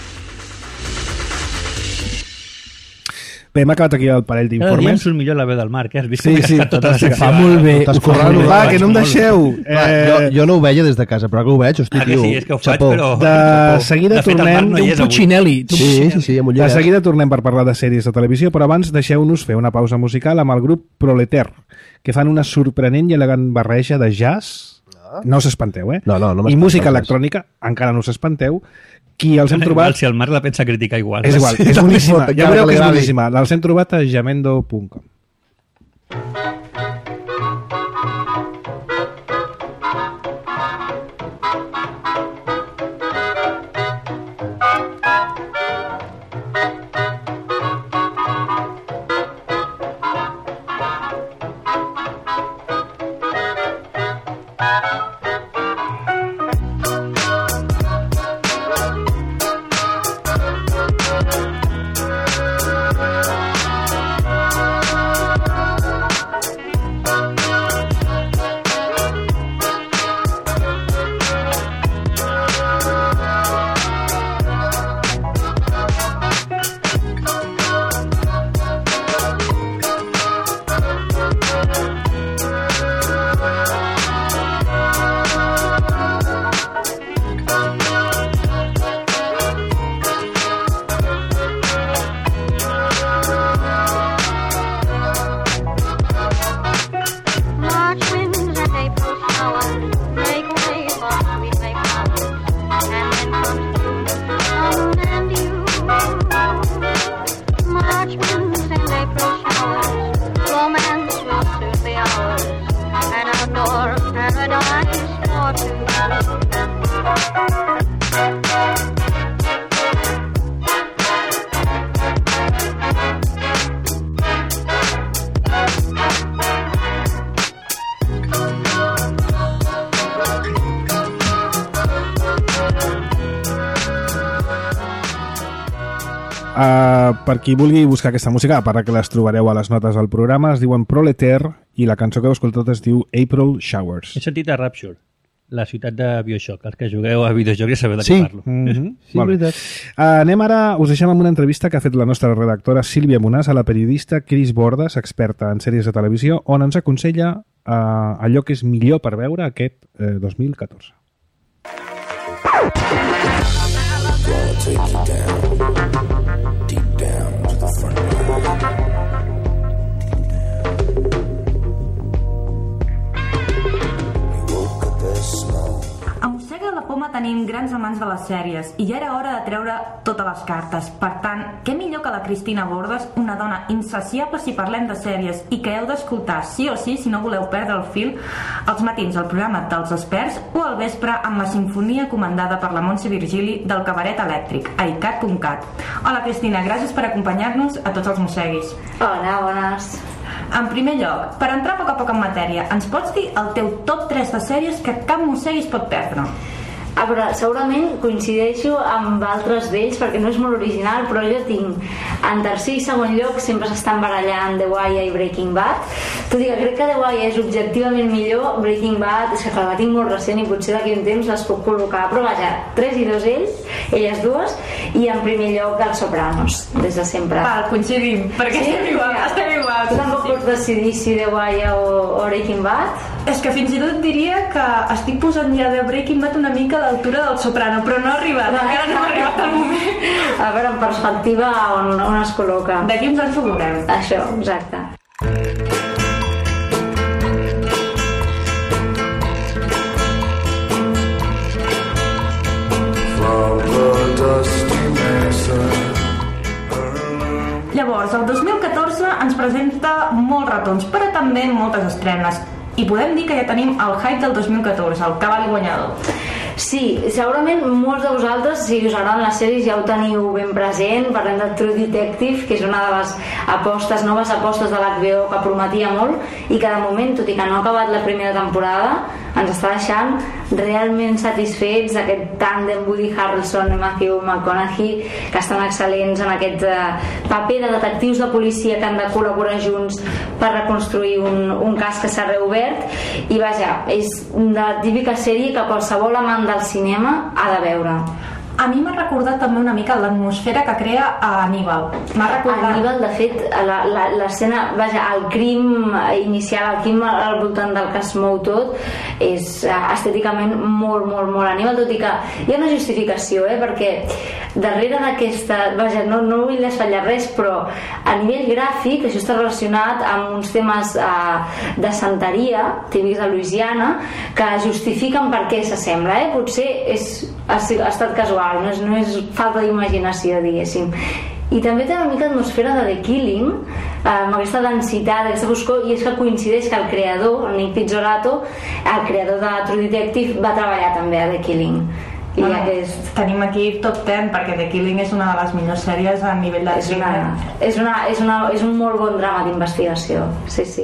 Bé, hem acabat aquí el parell Cada dia em d'informes. surt millor la veu del Marc, eh? Has vist Sí, com sí, està tota la fantàstica. secció? Fa molt bé. T'has ho fa currat, molt bé. Va, que no em Molt. deixeu. Clar, Eh, jo, jo no ho veia des de casa, però que ho veig, hosti, Ah, que tio, sí, és que ho faig, xapó. però... De seguida De fet, el tornem... Marc no hi Un és avui. Puccinelli. Sí, sí, sí, amb un De llibre. seguida tornem per parlar de sèries de televisió, però abans deixeu-nos fer una pausa musical amb el grup Proleter, que fan una sorprenent i elegant barreja de jazz. No us espanteu, eh? No, no, no I m'espanto música res. electrònica, encara no us espanteu. Qui els hem Igual, trobat... si el Marc la pensa criticar igual. És igual, Sí, és no boníssima. importa, Ja encara veureu que que li és agradi. boníssima. Els hem trobat a jamendo punt com. March winds and April showers make way for sweet May flowers, and then comes June, sun and you. March winds and April showers, romance will soon be ours, an outdoor paradise for two. Uh, per qui vulgui buscar aquesta música, a part que les trobareu a les notes del programa, es diuen Proleter i la cançó que heu escoltat es diu April Showers. He sentit a Rapture, la ciutat de Bioshock. Els que jugueu a videojocs ja sabeu de Sí. què parlo. Mm -hmm. Sí, veritat. Uh, anem ara, us deixem amb una entrevista que ha fet la nostra redactora Sílvia Monàs a la periodista Cris Bordes, experta en sèries de televisió, on ens aconsella uh, allò que és millor per veure aquest uh, dos mil catorze. A Mossega la Poma tenim grans amants de les sèries i ja era hora de treure totes les cartes. Per tant, què millor que la Cristina Bordes, una dona insaciable si parlem de sèries i que heu d'escoltar sí o sí si no voleu perdre el fil als matins al programa dels experts o al vespre amb la sinfonia comandada per la Montse Virgili del cabaret elèctric a i cat punt cat. Hola Cristina, gràcies per acompanyar-nos a tots els mosseguis. Hola, bones. En primer lloc, per entrar a poc a poc en matèria, ens pots dir el teu top tres de sèries que cap mossegui es pot perdre? A veure, segurament coincideixo amb altres d'ells perquè no és molt original, però jo tinc en tercer i segon lloc sempre s'estan barallant The Wire i Breaking Bad, tot i que crec que The Wire és objectivament millor. Breaking Bad és que la tinc molt recent i potser d'aquí un temps les puc col·locar, però vaja, tres i dos ells, elles dues, i en primer lloc Els Sopranos, des de sempre. Val, coincidim, perquè Sí? estem igual, estem igual. Tu tampoc pots decidir si The Wire o, o Breaking Bad? És que fins i tot diria que estic posant ja de Breaking Bad una mica a l'altura del Soprano, però no ha arribat, encara no ha arribat el moment. A veure, en perspectiva, on, on es col·loca. D'aquí uns anys ho veurem. Això, exacte. Llavors, el dos mil catorze ens presenta molts retorns, però també moltes estrenes. I podem dir que ja tenim el hype del dos mil catorze, el cavall guanyador. Sí, segurament molts de vosaltres, si us agraden les sèries, ja ho teniu ben present. Parlem de True Detective, que és una de les apostes, noves apostes de l'H B O que prometia molt i que de moment, tot i que no ha acabat la primera temporada, ens està deixant realment satisfets. Aquest tàndem Woody Harrelson i Matthew McConaughey, que estan excel·lents en aquest uh, paper de detectius de policia que han de col·laborar junts per reconstruir un, un cas que s'ha reobert. I vaja, és la típica sèrie que qualsevol amant del cinema ha de veure. A mi m'ha recordat també una mica l'atmosfera que crea a Hannibal. M'ha recordat... Hannibal, de fet, l'escena, vaja, el crim inicial, el crim al voltant del que es mou tot, és estèticament molt, molt, molt Hannibal, tot i que hi ha una justificació, eh? Perquè darrere d'aquesta... Vaja, no, no vull desfatllar res, però a nivell gràfic això està relacionat amb uns temes eh, de santeria, típics de Louisiana, que justifiquen per què s'assembla, eh? Potser és, ha, ha estat casual, no és, no és falta d'imaginació, diguéssim. I també té una mica d'atmosfera de The Killing, amb aquesta densitat, aquesta foscor, i és que coincideix que el creador, el Nick Pizzolatto, el creador de True Detective, va treballar també a The Killing. I bueno, aquest... tenim aquí top deu, perquè The Killing és una de les millors sèries a nivell de és, una, és, una, és, una, és un molt bon drama d'investigació. Sí, sí.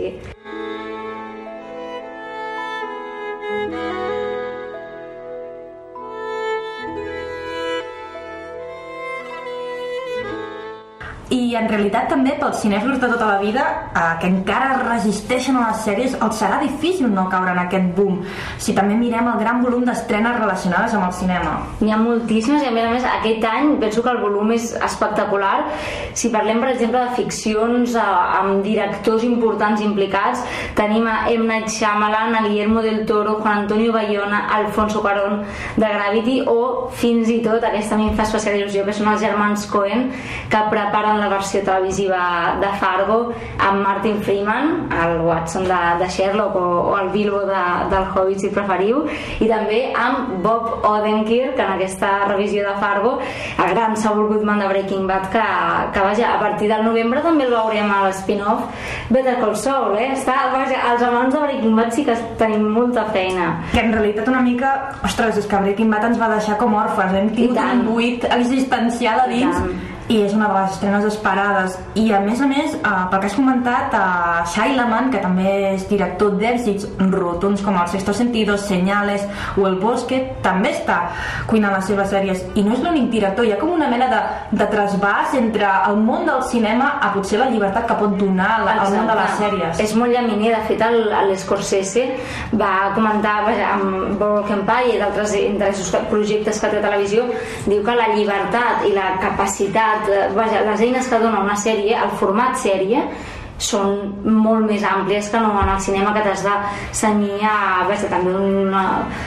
I en realitat també pels cinèfils de tota la vida eh, que encara resisteixen a les sèries, els serà difícil no caure en aquest boom si també mirem el gran volum d'estrenes relacionades amb el cinema. N'hi ha moltíssimes i a més a més aquest any penso que el volum és espectacular. Si parlem per exemple de ficcions eh, amb directors importants implicats, tenim a M. Night Shyamalan, a Guillermo del Toro, Juan Antonio Bayona, Alfonso Cuarón de Gravity, o fins i tot, aquesta a mi em fa especial il·lusió, que són els germans Coen, que preparen la versió televisiva de Fargo amb Martin Freeman, el Watson de, de Sherlock, o, o el Bilbo de, del Hobbit si preferiu, i també amb Bob Odenkirk en aquesta revisió de Fargo, el gran Saul Goodman de Breaking Bad, que, que vaja, a partir del novembre també el veurem a l'spin-off Better Call Saul, eh? Està, vaja, els amants de Breaking Bad sí que tenim molta feina. Que en realitat una mica, ostres, és que Breaking Bad ens va deixar com orfes, hem tingut un buit existencial a dins, i és una de les estrenes esperades. I a més a més, eh, pel que has comentat, eh, Shyamalan, que també és director d'èxits rotunds com El Sexto Sentido, Señales o El Bosque, també està cuinant les seves sèries, i no és l'únic director. Hi ha com una mena de, de trasbàs entre el món del cinema a potser la llibertat que pot donar la, el món de les sèries. És molt llaminer. De fet, l'Scorsese va comentar, vaja, amb Boardwalk Empire i d'altres interessos projectes que té a televisió, diu que la llibertat i la capacitat, vaja, les eines que dona una sèrie, el format sèrie, són molt més àmplies que no en el cinema, que t'has de cenyir a, vaja, també una,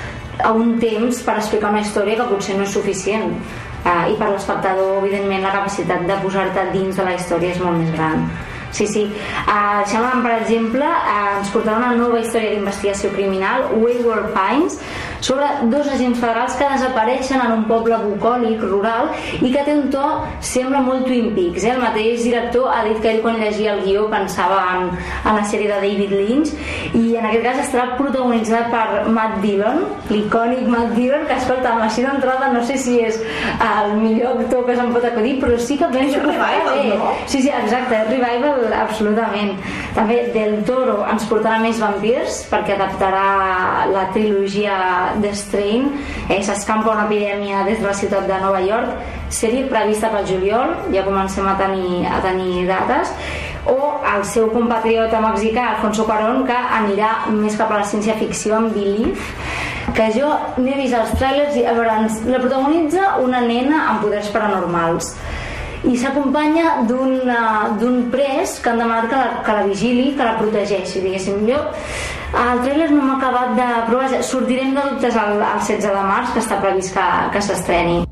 a un temps per explicar una història que potser no és suficient. Uh, i per l'espectador, evidentment, la capacitat de posar-te dins de la història és molt més gran. Sí, sí. Uh, Shyamalan, per exemple, uh, ens portarà una nova història d'investigació criminal, Wayward Pines, sobre dos agents federals que desapareixen en un poble bucòlic rural i que té un to, sembla molt Twin Peaks, eh? El mateix director ha dit que ell quan llegia el guió pensava en, en la sèrie de David Lynch, i en aquest cas estarà protagonitzat per Matt Dillon, l'icònic Matt Dillon, que escolta, així d'entrada no sé si és el millor actor que se'n pot acudir, però sí que penso que revival, no? Sí, sí, exacte, revival absolutament. També Del Toro ens portarà més vampirs, perquè adaptarà la trilogia The Strain, eh, s'escampa una epidèmia des de la ciutat de Nova York, sèrie prevista pel juliol, ja comencem a tenir, a tenir dates, o el seu compatriota mexicà Alfonso Cuarón, que anirà més cap a la ciència-ficció amb Belief, que jo n'he vist els trailers i a veure, la protagonitza una nena amb poders paranormals, i s'acompanya d'un uh, d'un pres que han demanat que la, que la vigili, que la protegeixi, diguéssim. Jo el trailer no m'ha acabat de provar, sortirem de dubtes el, el setze de març, que està previst que, que s'estreni.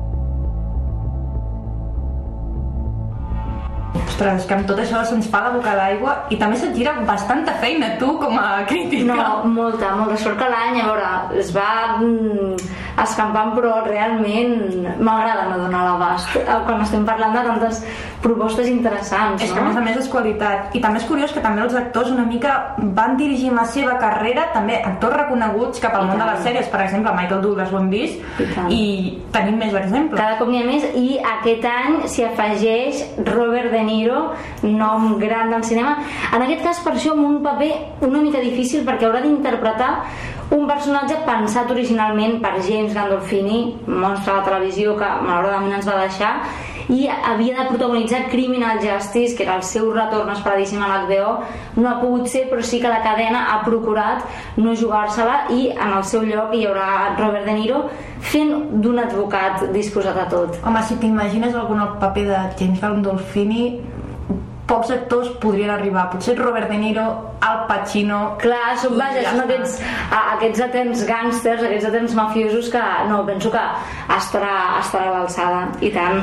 Ostres, que amb tot això se'ns fa la boca d'aigua i també se't gira bastanta feina, tu, com a crítica. No, molta, molta. Sort que l'any, a veure, es va mm, escampant, però realment m'agrada no donar l'abast quan estem parlant de tantes propostes interessants, És no? que a més a més és qualitat. I també és curiós que també els actors una mica van dirigint la seva carrera, també actors reconeguts cap al I món tant. de les sèries. Per exemple, Michael Douglas ho hem vist I tant. i tenim més exemples. Cada cop n'hi ha més, i aquest any s'hi afegeix Robert De Niro, nom gran del cinema, en aquest cas per això amb un paper una mica difícil, perquè haurà d'interpretar un personatge pensat originalment per James Gandolfini, monstre de la televisió que malauradament ens va deixar, i havia de protagonitzar Criminal Justice, que era el seu retorn esperadíssim a l'H B O. No ha pogut ser, però sí que la cadena ha procurat no jugar-se-la, i en el seu lloc hi haurà Robert De Niro fent d'un advocat disposat a tot. Home, si t'imagines algun paper de James Gandolfini, pocs actors podrien arribar. Potser Robert De Niro, Al Pacino... Clar, són, vaja, ja són està. aquests, a, aquests atents gàngsters, aquests atents mafiosos que no, penso que estarà, estarà a l'alçada, i tant.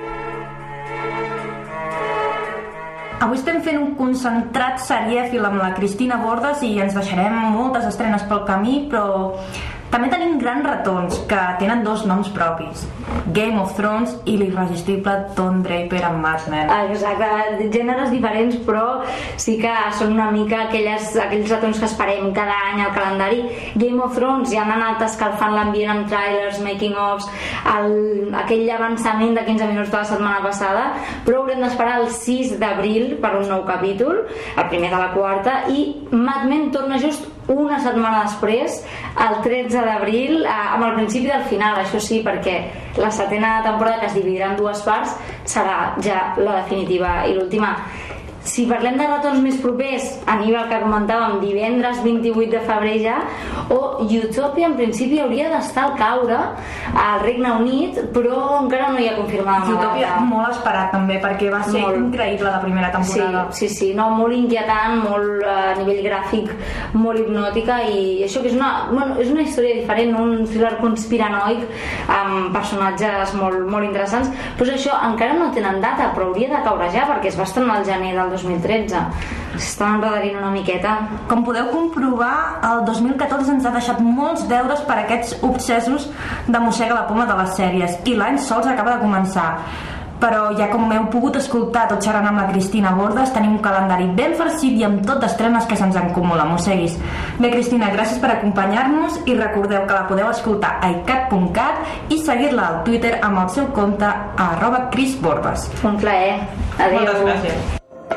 Avui estem fent un concentrat serièfil amb la Cristina Bordes i ens deixarem moltes estrenes pel camí, però també tenim grans retorns que tenen dos noms propis: Game of Thrones i l'irresistible Don Draper amb Mad Men. Exacte, gèneres diferents, però sí que són una mica aquelles, aquells retorns que esperem cada any al calendari. Game of Thrones ja han anat escalfant l'ambient amb trailers, making-ofs, el, aquell avançament de quinze minuts de la setmana passada, però haurem d'esperar el sis d'abril per un nou capítol, el primer de la quarta, i Mad Men torna just una setmana després, el tretze d'abril, amb el principi del final, això sí, perquè la setena temporada, que es dividirà en dues parts, serà ja la definitiva i l'última. Si parlem de retorns més propers, Aníbal, que comentàvem, divendres vint-i-vuit de febrer ja, o Utopia en principi hauria d'estar al caure al Regne Unit, però encara no hi ha confirmada. Utopia molt esperat també, perquè va ser molt increïble la primera temporada. Sí, sí, sí, no, molt inquietant, molt a nivell gràfic, molt hipnòtica, i això que és una, bueno, és una història diferent, un thriller conspiranoic amb personatges molt, molt interessants, però això encara no tenen data, però hauria de caure ja, perquè es va estrenar al gener del dos mil tretze. S'estan enredarint una miqueta. Com podeu comprovar, el dos mil catorze ens ha deixat molts deures per aquests obsessos de mossega la poma de les sèries, i l'any sols acaba de començar. Però ja com heu pogut escoltar tot xerrant amb la Cristina Bordes, tenim un calendari ben farcit i amb tot d'estrenes que se'ns acumula, mosseguis. Bé, Cristina, gràcies per acompanyar-nos, i recordeu que la podeu escoltar a i cat punt cat i seguir-la al Twitter amb el seu compte a arroba crisbordes. Un plaer. Adéu. Moltes gràcies.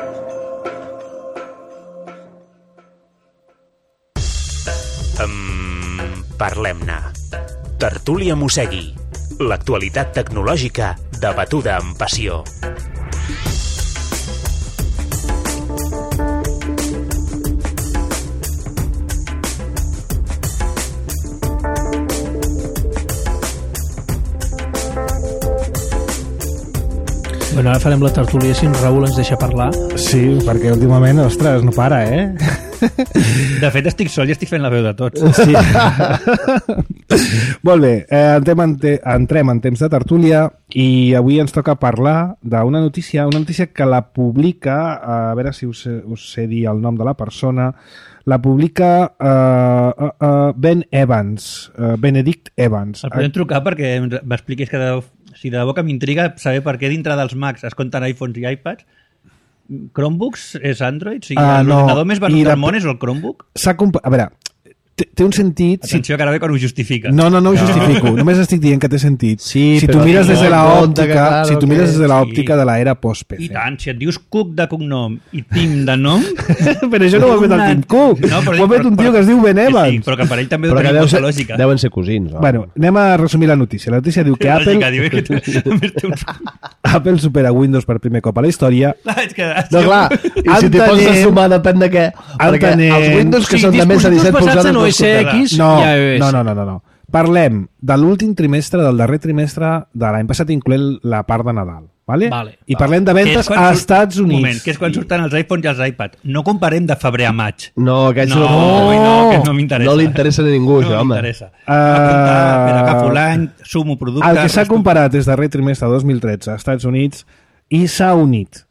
Um, Parlem-ne. Tertúlia Mossegui. L'actualitat tecnològica debatuda amb passió. Bueno, ara farem la tertúlia si en Raül ens deixa parlar. Sí, perquè últimament, ostres, no para, eh? De fet, estic sol i estic fent la veu de tots. Sí. Molt bé, eh, entrem, en te entrem en temps de tertúlia, i avui ens toca parlar d'una notícia, una notícia que la publica, a veure si us, us sé dir el nom de la persona, la publica uh, uh, uh, Ben Evans, uh, Benedict Evans. El podem trucar perquè m'expliquis que de, si de debò que m'intriga saber per què dintre dels Macs es compten iPhones i iPads. Chromebooks és Android? O sigui, Ah, no. l'ordinador més venut I la- del món és el Chromebook? S'ha compa- a veure, té, té un sentit... si- Atenció, que ara ve quan ho justifica. No, no, no ho justifico. Només estic dient que té sentit. Sí, si tu però mires tinc des de en la compte que, òptica, claro, si tu que- mires des de la òptica Sí. de l'era post-P C. I tant, si et dius Cook de cognom i Tim de nom... Però això no ho ha fet el Tim Cook. No, però Ho ha fet un tio que es diu Ben Sí, Evans. però que per ell també Però deu que tenir deu molta ser, lògica. deuen ser cosins. No? Bueno, anem a resumir la notícia. La notícia diu que Apple, Lògica, diu que té, a més té uns... Apple supera Windows per primer cop a la història. És que, No, clar, i si t'hi pots de sumar depèn de què. Perquè Entenem. els Windows que O sigui, són de més de dispositius disset basats polzades en O no S X No, i iOS. no, no, no, no, no. Parlem de l'últim trimestre, del darrer trimestre de l'any passat, incloent la part de Nadal. Vale? Vale. I parlem de Que és ventes quan a surt- Estats Units. Un moment, que és quan surten els iPhones i els iPads. No comparem de febrer a maig. No, aquests No, no, ui, no, que no m'interessa. no li interessa a ningú, no això, home. m'interessa. Uh, Apuntar, espera, agafo l'any, sumo productes... El que s'ha resto- comparat des darrer trimestre dos mil tretze als Estats Units i s'ha unit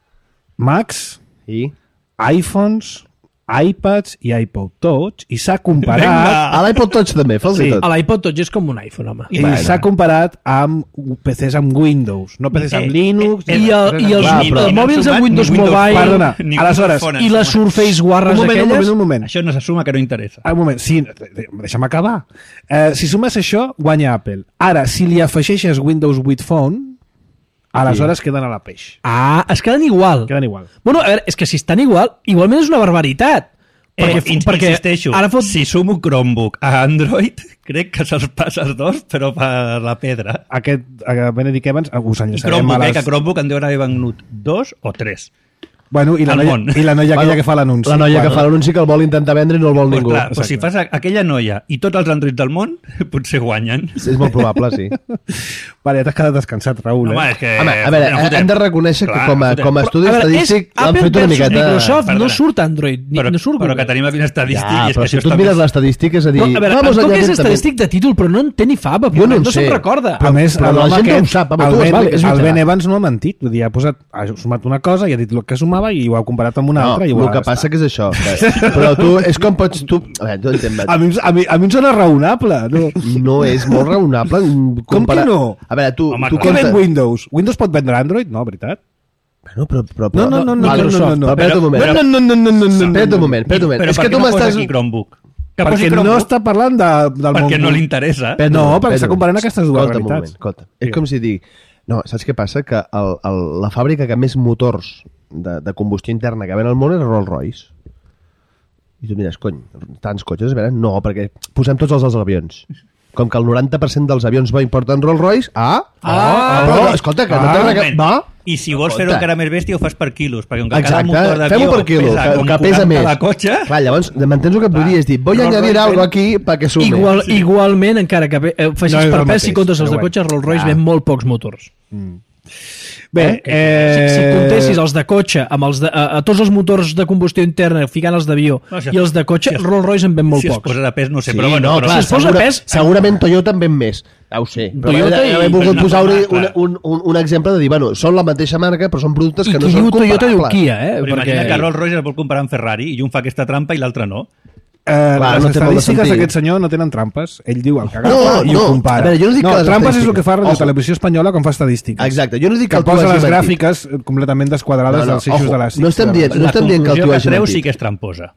Macs, I? iPhones, iPads i iPod Touch i s'ha comparat Vinga. A l'iPod Touch també, fes-li Sí. tot. A l'iPod Touch és com un iPhone, home. i s'ha comparat amb P Cs amb Windows, no P Cs amb Eh, Linux. I, el, i els, Clar, i però- els mòbils no han amb Windows sumat ni Windows Mobile Perdona, ni aleshores, Windows Phone. i les Surface un Guarres moment, un aquelles... moment, un moment. Això no se suma, que no interessa. Ah, un moment, sí, deixa'm acabar. Eh, si sumes això, guanya Apple. Ara, si li afegeixes Windows vuit Phone, aleshores sí. queden a la peix. Ah, es queden igual. Queden igual. Bueno, a veure, és que si estan igual, igualment és una barbaritat. Eh, Perquè, ins- perquè insisteixo, ara fot... si sumo Chromebook a Android, crec que se'ls passa els dos, però per la pedra. Aquest eh, Benedict Evans, eh, us I enllaçarem Chromebook, a les... les... eh, que Chromebook en deuen haver venut dos o tres. Bueno, i la al noia, món. i la noia aquella que fa l'anunci. La noia Bueno, que fa l'anunci que el vol intentar vendre i no el vol Pues ningú. clar, pues si Exacte. fas a- aquella noia i tots els Androids del món, potser guanyen. És molt probable, sí. Vale, ja t'has quedat descansat, Raül. No, eh? home, és que... Home, a veure, fotem, fotem. hem de reconèixer que Clar, com a, fotem. com a estudi A veure, és estadístic l'han Apple fet una versus miqueta... Microsoft, no Perdona. surt Android, ni, Però, no surt però Google. que tenim aquí l'estadístic Ja, i és però que si això tu et està mires més- l'estadístic, és a dir... No, a veure, vamos em a toca és añadir també- estadístic de títol, però no en té ni fava, Jo no en no sé. se'n recorda. A més, Però la l'home gent no aquest, ho sap, home, el, tu, ben, vale, és el veritat. Ben Evans no ha mentit, vull dir, ha, posat, ha sumat una cosa i ha dit el que sumava i ho ha comparat amb una No, altra. I ho el ha que passa que és això. Que, però tu, és com pots... Tu, a veure, tu entens, A mi, em- a, mi, a mi em sona raonable. No? no és molt raonable Com comparar... que no? A veure, tu, Home, tu Què clar. ven comptes... Windows? Windows pot vendre Android? No, veritat. Bueno, però, però, No, però, no, no, no, vale, no, no, no, no. Espera't un moment. No, no, no, no, no, no, no. Espera't un moment, espera't un moment. Però És per que què tu no posa m'estàs... aquí Chromebook? Que posi Perquè no Chromebook, està parlant de, del perquè món. no li interessa. Espera't un No, moment, perquè espera't està un comparant moment. aquestes dues Escolta, un realitats. moment, escolta. És com si dic... No, saps què passa? Que el, el, la fàbrica que més motors de, de combustió interna que ven al món és Rolls-Royce. I tu mires, cony, tants cotxes, a veure? No, perquè posem tots els dels avions. Com que el noranta per cent dels avions va importar Rolls-Royce, ah, Ah, però, escolta, que no ah, té res Un que... moment. Va, I si vols fer-ho Escolta. encara més bèstia, ho fas per quilos, perquè com que cada exacte, motor d'avió fem-ho per quilo, pesa que, com que pesa quaranta més. de cotxe... Clar, llavors, m'entens el que et vull dir? És dir, voy a Rolls añadir Royce algo ven- aquí perquè sume. Igual, igualment, encara que ve- eh, facis No és per el pes, si mateix, comptes els però de cotxe, bueno. Rolls-Royce Ah. ven molt pocs motors. Bé, Si, eh... si comptessis els de cotxe amb els de, a, a tots els motors de combustió interna ficant els d'avió No, si es- i els de cotxe, si es- Rolls-Royce en ven molt si es pocs. posa de pes, no sé, Sí, però bueno... no, però... clar, si es posa segura, pes- segurament Toyota en ven més. Ja ho sé. Però Toyota he, i- he volgut però posar no, un, clar. un, un, un exemple de dir, bueno, són la mateixa marca, però són productes I que no qui són diu comparables. Toyota diu Kia, eh? Però Perquè... imagina que Rolls-Royce es vol comparar amb Ferrari i un fa aquesta trampa i l'altre no. Eh, Clar, les no té molt de estadístiques sentit. d'aquest senyor no tenen trampes. Ell diu el que agafa No, i no. ho compara. A veure, jo no dic que les trampes és el estadístiques- que fa Radio Ojo. Televisió Espanyola quan fa estadístiques. Exacte, jo no dic que, Que el tio posa hagi les mentit. gràfiques eh, completament desquadrades No, no, dels eixos ojo, de les... no estem dient- no La estem dient que el conclusió tio que hagi treu mentit. sí que és tramposa.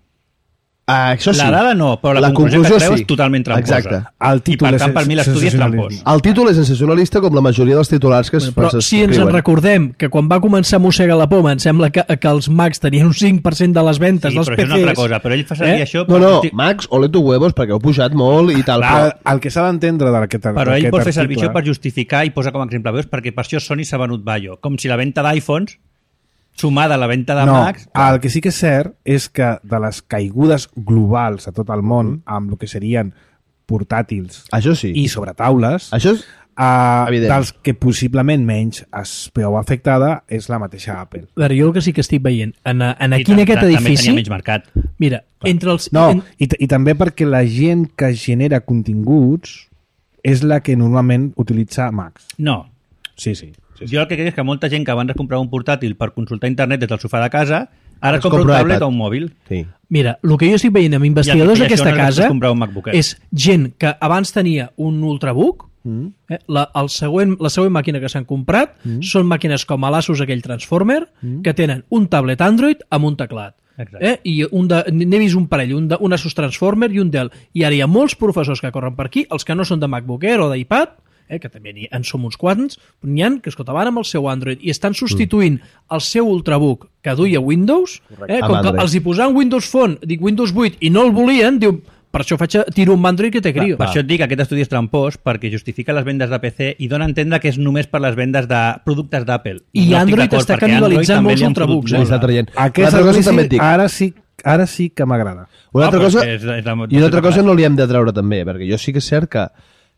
Ah, això sí. La dada no, però la, La conclusió, conclusió que treu sí. és totalment tramposa. Exacte. El títol I per és tant, per mi l'estudi és sensacionalisme. trampós. El títol és sensacionalista com la majoria dels titulars que es Però es si ens en escriuen. recordem que quan va començar a mossegar la poma em sembla que, que els Macs tenien un cinc per cent de les ventes Sí, dels però P això és una altra Cs. cosa. Però ell fa servir Eh? això... No, per no, justi- Max, ole tu huevos, perquè heu pujat molt i tal, El, però... el que s'ha d'entendre d'aquest Però ell d'aquest vol fer servir article- això per justificar i posa com a exemple veus perquè per això Sony s'ha venut Bayo. Com si la venda d'iPhones sumada a la venda de no, Macs... el que sí que és cert és que de les caigudes globals a tot el món, amb el que serien portàtils Això sí. i sobre taules, Això és... uh, evident. dels que possiblement menys es veu afectada és la mateixa Apple. A veure, jo el que sí que estic veient, en, en I aquí en ta- aquest ta- També edifici, tenia menys mercat. mira, entre els... No, en, i, t- i també perquè la gent que genera continguts és la que normalment utilitza Macs. No. Sí, sí. sí, sí. Jo el que crec és que molta gent que abans es comprava un portàtil per consultar internet des del sofà de casa, ara Es es compra un compra tablet iPad. o un mòbil. Sí. Mira, el que jo estic veient amb investigadors I el que feia d'aquesta això no és casa comprar un MacBook Air. és gent que abans tenia un Ultrabook, mm. eh, la, el següent, la següent màquina que s'han comprat mm. són màquines com l'Asus, aquell Transformer, mm. que tenen un tablet Android amb un teclat. Exacte. Eh? I un de, n'he vist un parell, un, de, un Asus Transformer i un Dell. I ara hi ha molts professors que corren per aquí, els que no són de MacBook Air o d'iPad, eh, que també n'hi en som uns quants, n'hi ha que es van amb el seu Android i estan substituint el seu Ultrabook que duia Windows, eh, com Amb que Android. els hi posaven Windows Phone, dic Windows vuit, i no el volien, diu, per això faig a, tiro un Android que té crio. Per això et dic que aquest estudi és trampós perquè justifica les vendes de P C i dona a entendre que és només per les vendes de productes d'Apple. I No estic Android d'acord, està perquè canibalitzant Android molts també li han ultrabooks, fotut eh? molt. Està traient. Aquest L'altra cosa anunci, també et dic. ara sí, ara sí que m'agrada. Una Ah, altra però cosa... és que és- és la- I una altra cosa no li hem de treure també, perquè jo sí que és cert que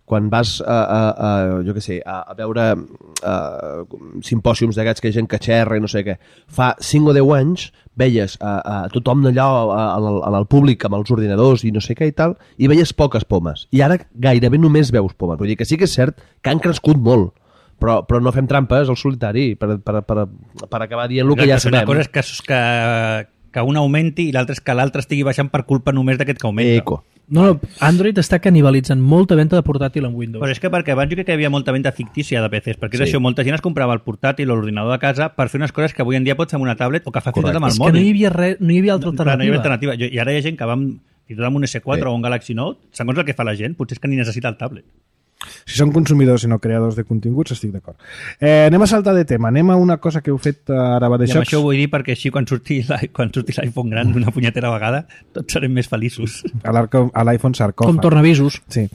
quan vas a, a, a jo què sé, a, a veure a, simpòsiums d'aquests que hi ha gent que xerra i no sé què, fa cinc o deu anys veies a, a tothom allà en el públic amb els ordinadors i no sé què i tal, i veies poques pomes, i ara gairebé només veus pomes. Vull dir que sí que és cert que han crescut molt, però, però no fem trampes al solitari per, per, per, per acabar dient el que ja sabem. Una cosa és que, que, que un augmenti i l'altra és que l'altre estigui baixant per culpa només d'aquest que augmenta. Eco. No, no, Android està canibalitzant molta venda de portàtil en Windows. Però és que perquè abans jo crec que hi havia molta venda fictícia de P Cs, perquè és Sí. això, molta gent es comprava el portàtil o l'ordinador de casa per fer unes coses que avui en dia pots fer amb una tablet o que fa fins i tot amb el És que mòbil. no hi havia, res, no hi havia altra Clar, no hi alternativa. havia alternativa. Jo- I ara hi ha gent que va amb, fins i tot amb un S quatre Sí. o un Galaxy Note, segons el que fa la gent, potser és que ni necessita el tablet. Si són consumidors i no creadors de continguts, estic d'acord. Eh, anem a saltar de tema. Anem a una cosa que heu fet eh, ara va de I amb xocs. això ho vull dir perquè així quan surti l'i- quan surti l'iPhone gran una punyetera vegada, tots serem més feliços. A l'arco- a l'iPhone sarcòfag. Com tornavisos. Sí.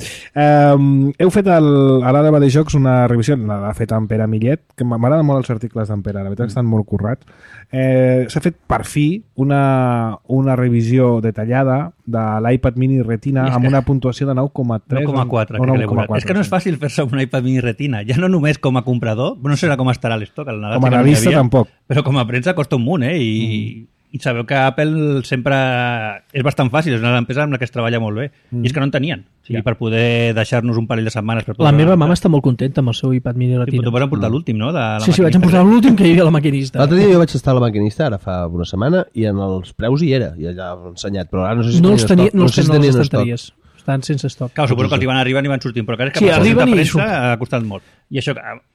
Um, heu fet el, a l'Ara de Jocs una revisió, l'ha fet en Pere Millet, que m'agraden molt els articles d'en Pere, la veritat que estan molt currats. Eh, S'ha fet per fi una, una revisió detallada de l'iPad mini Retina I és amb que- una puntuació de nou coma tres. nou coma quatre, o que nou l'he coma volat. quatre, És que no és sí. fàcil fer-se un iPad mini Retina, ja no només com a comprador, no sé com estarà l'estoc, el Nadal Com a sí que no n'hi analista havia, tampoc. però com a premsa costa un munt, eh? I, mm. i sabeu que Apple sempre és bastant fàcil, és una empresa amb la que es treballa molt bé, mm. i és que no en tenien. O sigui, Ja. per poder deixar-nos un parell de setmanes per La poder meva mama està molt contenta amb el seu iPad mini Sí, Retina. però tu vas emportar l'últim, no? De la Sí, sí, vaig maquinista. emportar l'últim que hi havia a la maquinista. L'altre dia jo vaig estar a la maquinista, ara fa una setmana, i en els preus hi era, i allà ho he ensenyat, però ara no sé si No els tenia, estoc. no els sé si tenen a les tenien estoc. estanteries. Estan sense estoc. Clar, suposo que els hi van arribar i van sortint, però encara és que Sí, per arriben de i premsa surten. ha costat molt. I això,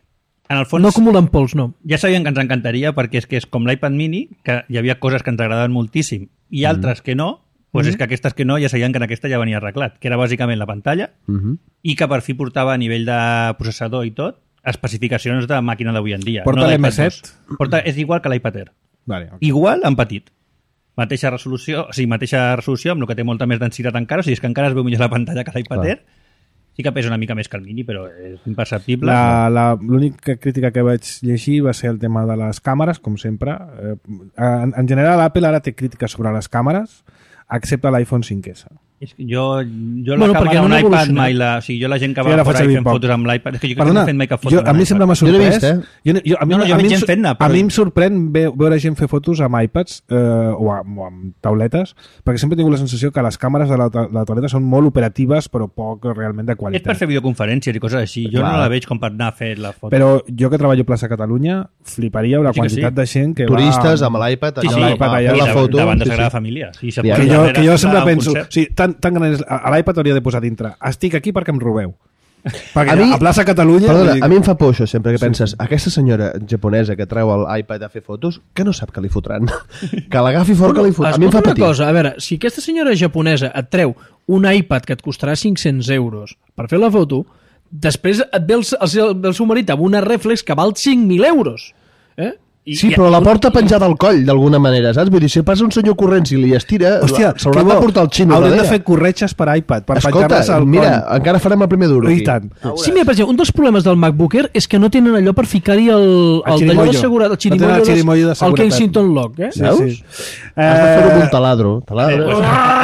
en el fons, No acumulen pols, no. ja sabien que ens encantaria perquè és que és com l'iPad mini, que hi havia coses que ens agradaven moltíssim i altres que no, doncs és que aquestes que no ja sabien que en aquesta ja venia arreglat, que era bàsicament la pantalla Mhm. i que per fi portava a nivell de processador i tot especificacions de màquina d'avui en dia. Porta no l'M d'iPad set? dos. Porta, és igual que l'iPad Air. Vale, ok. Igual en petit. Mateixa resolució, o sigui, mateixa resolució, amb el que té molta més densitat encara, o sigui, és que encara es veu millor la pantalla que l'iPad Clar. Air. Sí que pesa una mica més que el mini, però és imperceptible. La- la- L'única crítica que vaig llegir va ser el tema de les càmeres, com sempre. Eh, en, en general, Apple ara té crítiques sobre les càmeres, excepte l'iPhone cinc esse. És que jo, jo Bueno, la perquè càmera no d'un n'ha iPad evolucionat. mai la... O sigui, jo la gent que Sí, va ara por faig ahí servir fent poc. fotos amb l'iPad... És que jo crec Perdona, que no fent mai cap foto jo, amb a mi l'iPad. sempre m'ha Jo l'he sorprès... vist, eh? Jo, jo, a mi, No, no, jo a mi veig em gent sor- fent-ne, però- A mi em sorprèn ve- veure gent fer fotos amb iPads eh, o, amb, o amb tauletes, perquè sempre he tingut la sensació que les càmeres de la, ta- la tauleta són molt operatives, però poc realment de És per qualitat. fer videoconferències i coses així. Jo Clar. no la veig com per anar a fer la foto. Però jo que treballo a Plaça Catalunya fliparia la Sí que quantitat sí. de gent que Turistes va... amb l'iPad, Sí, allà sí, a- l'iPad a allà. fer I la davant, foto. davant de sí, Sagrada sí. Família. Sí, se Ja, posa Que jo, darrere que jo d'un sempre penso, concert. sí, tan, tan gran és, a a l'iPad hauria de posar dintre, estic aquí perquè em robeu. Perquè A a, mi- a plaça Catalunya... Perdona, vull dir- a mi em fa por això sempre, que penses, aquesta senyora japonesa que treu l'iPad a fer fotos, que no sap que li fotran. Que l'agafi fort que li fotran. A mi em fa Escolta patir. una cosa, a veure, si aquesta senyora japonesa et treu un iPad que et costarà cinc-cents euros per fer la foto, després et ve el, el, el seu marit amb una reflex que val cinc mil euros. Eh? I, Sí, però la porta penjada al coll, d'alguna manera, saps? Vull dir, si passa un senyor corrent i li estira, Hòstia, s'haurà que de bo. portar el xino Haurem de darrere. fer corretges per iPad, per Escolta, penjar-les al mira, coll. encara farem el primer duro I aquí. tant. Sí, mira, per exemple, un dels problemes del MacBook Air és que no tenen allò per ficar-hi el, el, El el d'allò de xirimollo. seguretat, el No tenen xirimollo, el xirimollo de el seguretat. Kensington Lock, eh? Sí, Veus? sí. Has de fer-ho amb Eh, un taladro. taladro.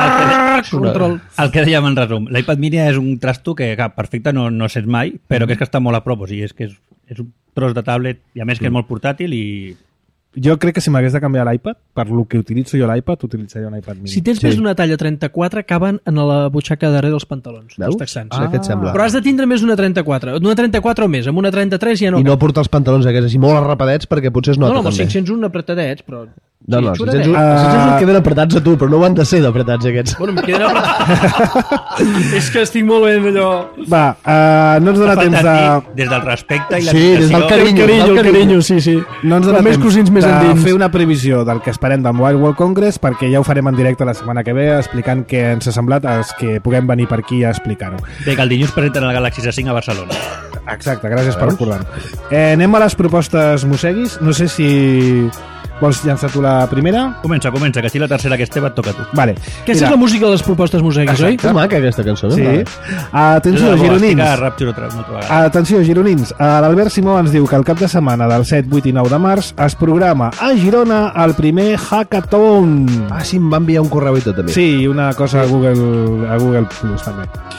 Ah, control. El que dèiem en resum, l'iPad mini és un trasto que, que perfecte no, no sents mai, però que és que està molt a prop, o sigui, és que és, és un tros de tablet, i a més que és molt portàtil i... Jo crec que si m'hagués de canviar l'iPad, per lo que utilitzo jo l'iPad, utilitzaria un iPad mini. Si tens més d'una talla trenta-quatre, caben en la butxaca darrere dels pantalons, Veus? dels texans. Ah, què et sembla? Però has de tindre més d'una trenta-quatre. D'una trenta-quatre o més. Amb una trenta-tres ja no. I no portar els pantalons aquests així molt arrapadets perquè potser es no, nota no, amb els també. cinc-cents un apretadets, però... No, no, els sí, cinc-cents xuradets. un, els cinc-cents un queden apretats a tu, però no ho han de ser d'apretats aquests. Bueno, em queden apretats. És que estic molt bé d'allò. Va, uh, no ens dona Fa temps tant de... dir, des del respecte i la Sí, des del El carinyo. carinyo, el carinyo. carinyo, sí, sí. No ens dona Com més temps cosins més de endins. fer una previsió del que esperem del Mobile World Congress, perquè ja ho farem en directe la setmana que ve explicant què ens ha semblat els que puguem venir per aquí a explicar-ho. Bé, que el dilluns presenten el Galaxy S cinc a Barcelona. Exacte, gràcies per recordar-ho. Eh, anem a les propostes mosseguis. No sé si vols llançar tu la primera. Comença, comença, que així la tercera que esteve et toca a tu. Vale. Aquesta és la música de les propostes museguis, oi? És maca aquesta cançó, no? Sí. Vale. Atenció, Estic a gironins. Rapture otra, una altra vegada. Atenció, gironins. Eh, L'Albert Simó ens diu que el cap de setmana del set, vuit i nou de març es programa a Girona el primer Hackathon. Ah, sí, em va enviar un correu i tot, també. Sí, i una cosa a Google, a Google Plus també.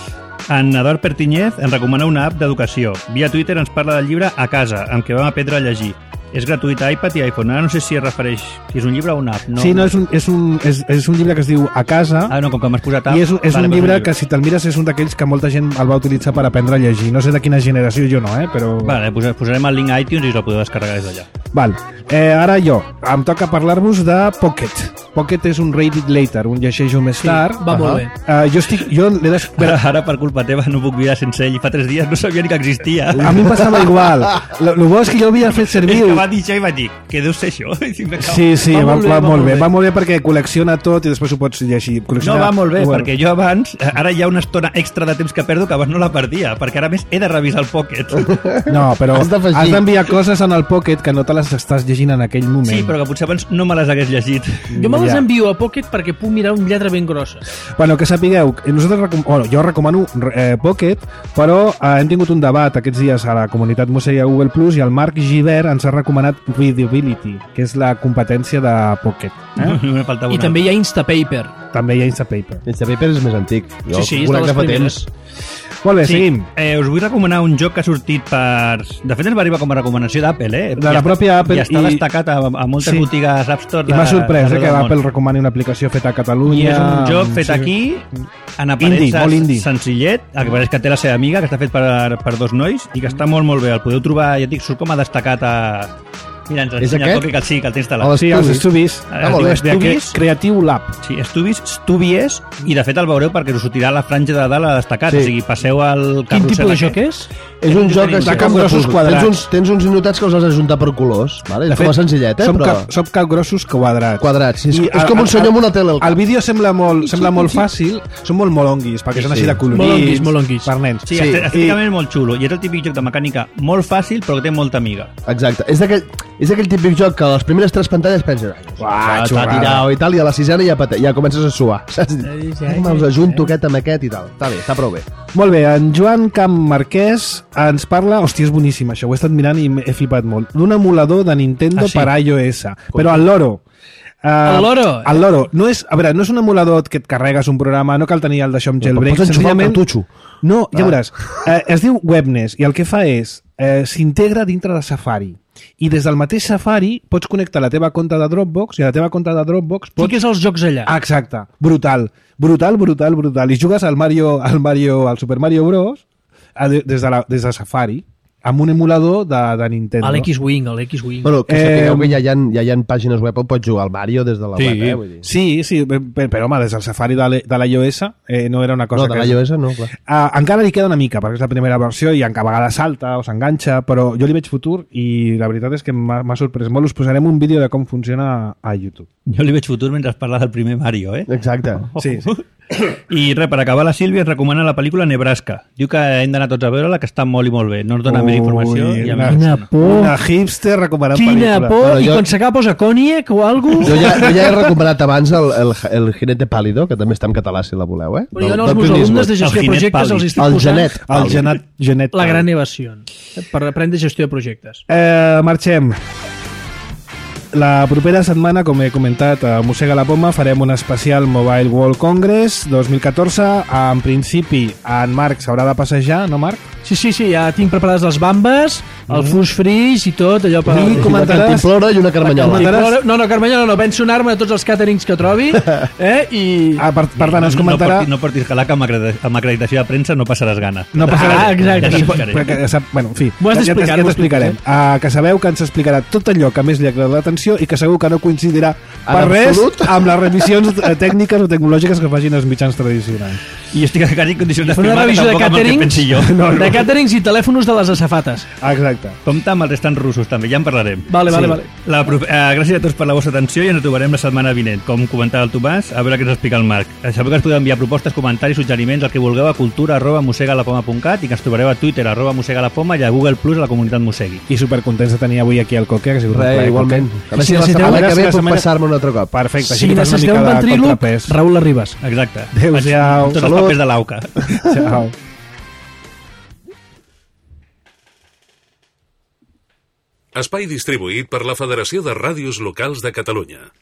En Eduard Pertinyez ens recomana una app d'educació. Via Twitter ens parla del llibre A casa, amb què vam aprendre a llegir. És gratuït a iPad i iPhone. Ara no sé si es refereix... Si és un llibre o una app. No, sí, no, és un, és, un, és, és un llibre que es diu A casa. Ah, no, com que m'has posat app... I és, un- és vale, un pues llibre que, si te'l mires, és un d'aquells que molta gent el va utilitzar per aprendre a llegir. No sé de quina generació, jo no, eh? Però... Vale, pues posarem el link a iTunes i el podeu descarregar des d'allà. Val. Eh, ara jo. Em toca parlar-vos de Pocket. Pocket és un Read It Later, un llegeix-ho més Sí, tard. va molt bé. Uh, jo estic... Jo l'he des... Ara, ara, per culpa teva, no puc viure sense ell. Fa tres dies no sabia ni que existia. A mi em passava igual. Lo, lo bo és que jo l'havia fet servir... És que va dir això i va dir, què deu ser això? I me cago. Sí, sí, va, Va molt bé, va, va molt molt bé. bé. Va molt bé perquè col·lecciona tot i després ho pots llegir. No, Col·lecciona... va molt bé, Bueno. perquè jo abans, ara hi ha una estona extra de temps que perdo que abans no la perdia, perquè ara a més he de revisar el Pocket. No, però Has d'afegir. has d'enviar coses en el Pocket que no te les estàs llegint en aquell moment. Sí, però que potser abans no me les hagués llegit. Jo me les Ja. envio a Pocket perquè puc mirar un lletra ben grossa. Bueno, que sapigueu, nosaltres recom... bueno, jo recomano eh, Pocket, però eh, hem tingut un debat aquests dies a la comunitat Musei a Google Plus i el Marc Givert ens ha recomanat Readability, que és la competència de Pocket. Eh? No me faltava I una. també hi ha Instapaper. També hi ha Instapaper. Instapaper és més antic. Jo Sí, sí, és conec de les fa primeres. temps. Molt bé, Sí, seguim. eh, us vull recomanar un joc que ha sortit per... De fet, ens va arribar com a recomanació d'Apple, eh? De la I pròpia està, Apple I està i- destacat a, a moltes Sí. botigues App Store. I m'ha sorprès eh, d'arreu que del món. Apple recomani una aplicació feta a I Catalunya. és un joc fet Sí. aquí, en Indie, aparença molt indie. senzillet, el que pareix que té la seva amiga, que està fet per, per dos nois, i que està molt, molt bé. El podeu trobar, ja et dic, surt com a destacat a... Mira, ens És ensenya el aquest? Coqui, que sí, que el té instal·lat. A les Sí, els Stubis. Stubis. Ah, molt bé. De Stubis. Creative Lab. Sí, Stubis, Stubies, i de fet el veureu perquè us sortirà la franja de dalt a destacat, Sí. o sigui, passeu al Quin tipus carrusel de aquest. joc és? És un joc que De és cap com de grossos puzzle. quadrats. Tens uns, tens uns minutats que els has d'ajuntar per colors. Vale? És com a senzillet, eh? Som, Però... cap, som capgrossos quadrats. Quadrats. Sí, és, I és com un senyor amb una tele al El cap. vídeo sembla molt, sembla molt fàcil, són molt molonguis, perquè Sí, són sí. així de colorits. Molonguis, molonguis. Per nens. Sí, Sí, sí, estèticament és molt xulo, i és el típic joc de mecànica molt fàcil, però que té molta amiga. Exacte. És d'aquell és aquell típic joc que a les primeres tres pantalles penses Uah, "Ah, xurrada." t'ha tirat i tal, i a la sisena ja, pate, ja comences a suar. Saps? Me'ls ajunto aquest amb aquest i tal. Està bé, està prou bé. Molt bé, en Joan Camp Marquès ens parla, hòstia, és boníssim això, ho he estat mirant i m'he flipat molt, d'un emulador de Nintendo Ah, sí? per iOS, però el loro. Uh, El loro? El loro. No és, a veure, no és un emulador que et carregues un programa, no cal tenir el d'això amb jailbreak. Pots enxufar el senzillament- cartutxo. No, ja Ah. veuràs. Eh, es diu Webness i el que fa és eh, s'integra dintre de Safari. I des del mateix Safari pots connectar la teva compte de Dropbox i a la teva compte de Dropbox pots... Fiques els jocs allà. Ah, exacte. Brutal. Brutal, brutal, brutal. I jugues al Mario, al Mario, al Super Mario Bros. a- des de, la, des de Safari amb un emulador de, de Nintendo. A l'X-Wing, a l'X-Wing. Bueno, que Eh, sapigueu que ja hi, ha, ja hi ha pàgines web on pots jugar al Mario des de la Sí, web, eh? Vull dir. sí, sí, però, però home, des del Safari de l'e- de l'iOS eh, no era una cosa No, de que... l'iOS no, clar. Uh, encara li queda una mica, perquè és la primera versió i encara a vegades salta o s'enganxa, però jo li veig futur i la veritat és que m'ha m'ha sorprès molt. Us posarem un vídeo de com funciona a YouTube. Jo li veig futur mentre parla del primer Mario, eh? Exacte. Sí, sí. I res, per acabar, la Sílvia ens recomana la pel·lícula Nebraska. Diu que hem d'anar tots a veure-la, que està molt i molt bé. No ens dona més informació. Ui, I a una, mi Quina no. por. una hipster recomanant Quina pel·lícula. por, Bueno, i jo- quan s'acaba posa còniac o alguna Jo ja, jo ja he recomanat abans el, el, el Jinete Pálido, que també està en català, si la voleu, eh? Però jo Del- als del meus Clint alumnes de Eastwood. gestió El de Ginet projectes els Pàl·lid. estic El posant Genet. El Genet, Genet la Pàl·lid. gran evasió per aprendre gestió de projectes. Eh, marxem. La propera setmana, com he comentat, a Mossega la Poma farem un especial Mobile World Congress dos mil catorze. En principi, en Marc s'haurà de passejar, no, Marc? Sí, sí, sí, ja tinc preparades les bambes, el fus fris i tot, allò per... I Una comentaràs- cantimplora i una carmanyola. Comentaràs- No, no, Carmenya, no, no, penso anar-me a tots els caterings que trobi, eh, i... Ah, per, per tant, es comentarà... No, portis, no portis calar que amb acredita- amb acreditació de premsa no passaràs gana. No passarà. Ah, exacte. Aquí, Explicaré. perquè, sap, bueno, en fi, M'ho has ja, ja, d'explicar, ja m'ho t'explicarem. Uh, que sabeu que ens explicarà tot allò que més li agrada l'atenció i que segur que no coincidirà per En res absolut. amb les revisions eh, tècniques o tecnològiques que facin els mitjans tradicionals. I estic quasi en condicions Fer una d'afirmar que revisió de tampoc amb el que càterings, pensi jo. No, no. de càterings i telèfons de les asafates. Ah, exacte. Compte amb els restants russos, també, ja en parlarem. Vale, vale, vale. La, prof- eh, gràcies a tots per la vostra atenció i ens trobarem la setmana vinent. Com comentava el Tomàs, a veure què ens explica el Marc. Eh, Sabeu que ens podeu enviar propostes, comentaris, suggeriments, el que vulgueu a cultura arroba mosegalapoma punt cat i que ens trobareu a Twitter arroba mosegalapoma i a Google Plus a la comunitat Mosegui. I supercontents de tenir avui aquí el Coque, que ha sigut un Res, plaer, igualment. Coque. A veure Si si la necessiteu- setmana a que veure ve si la puc setmana- passar-me un altre cop. Perfecte, així Si que fas una necessiteu mica un de ventríloc, contrapès. Raül Arribas. Exacte. Adéu-siau. Tots els Salut. papers de l'Auca. Ciao. Espai distribuït per la Federació de Ràdios Locals de Catalunya.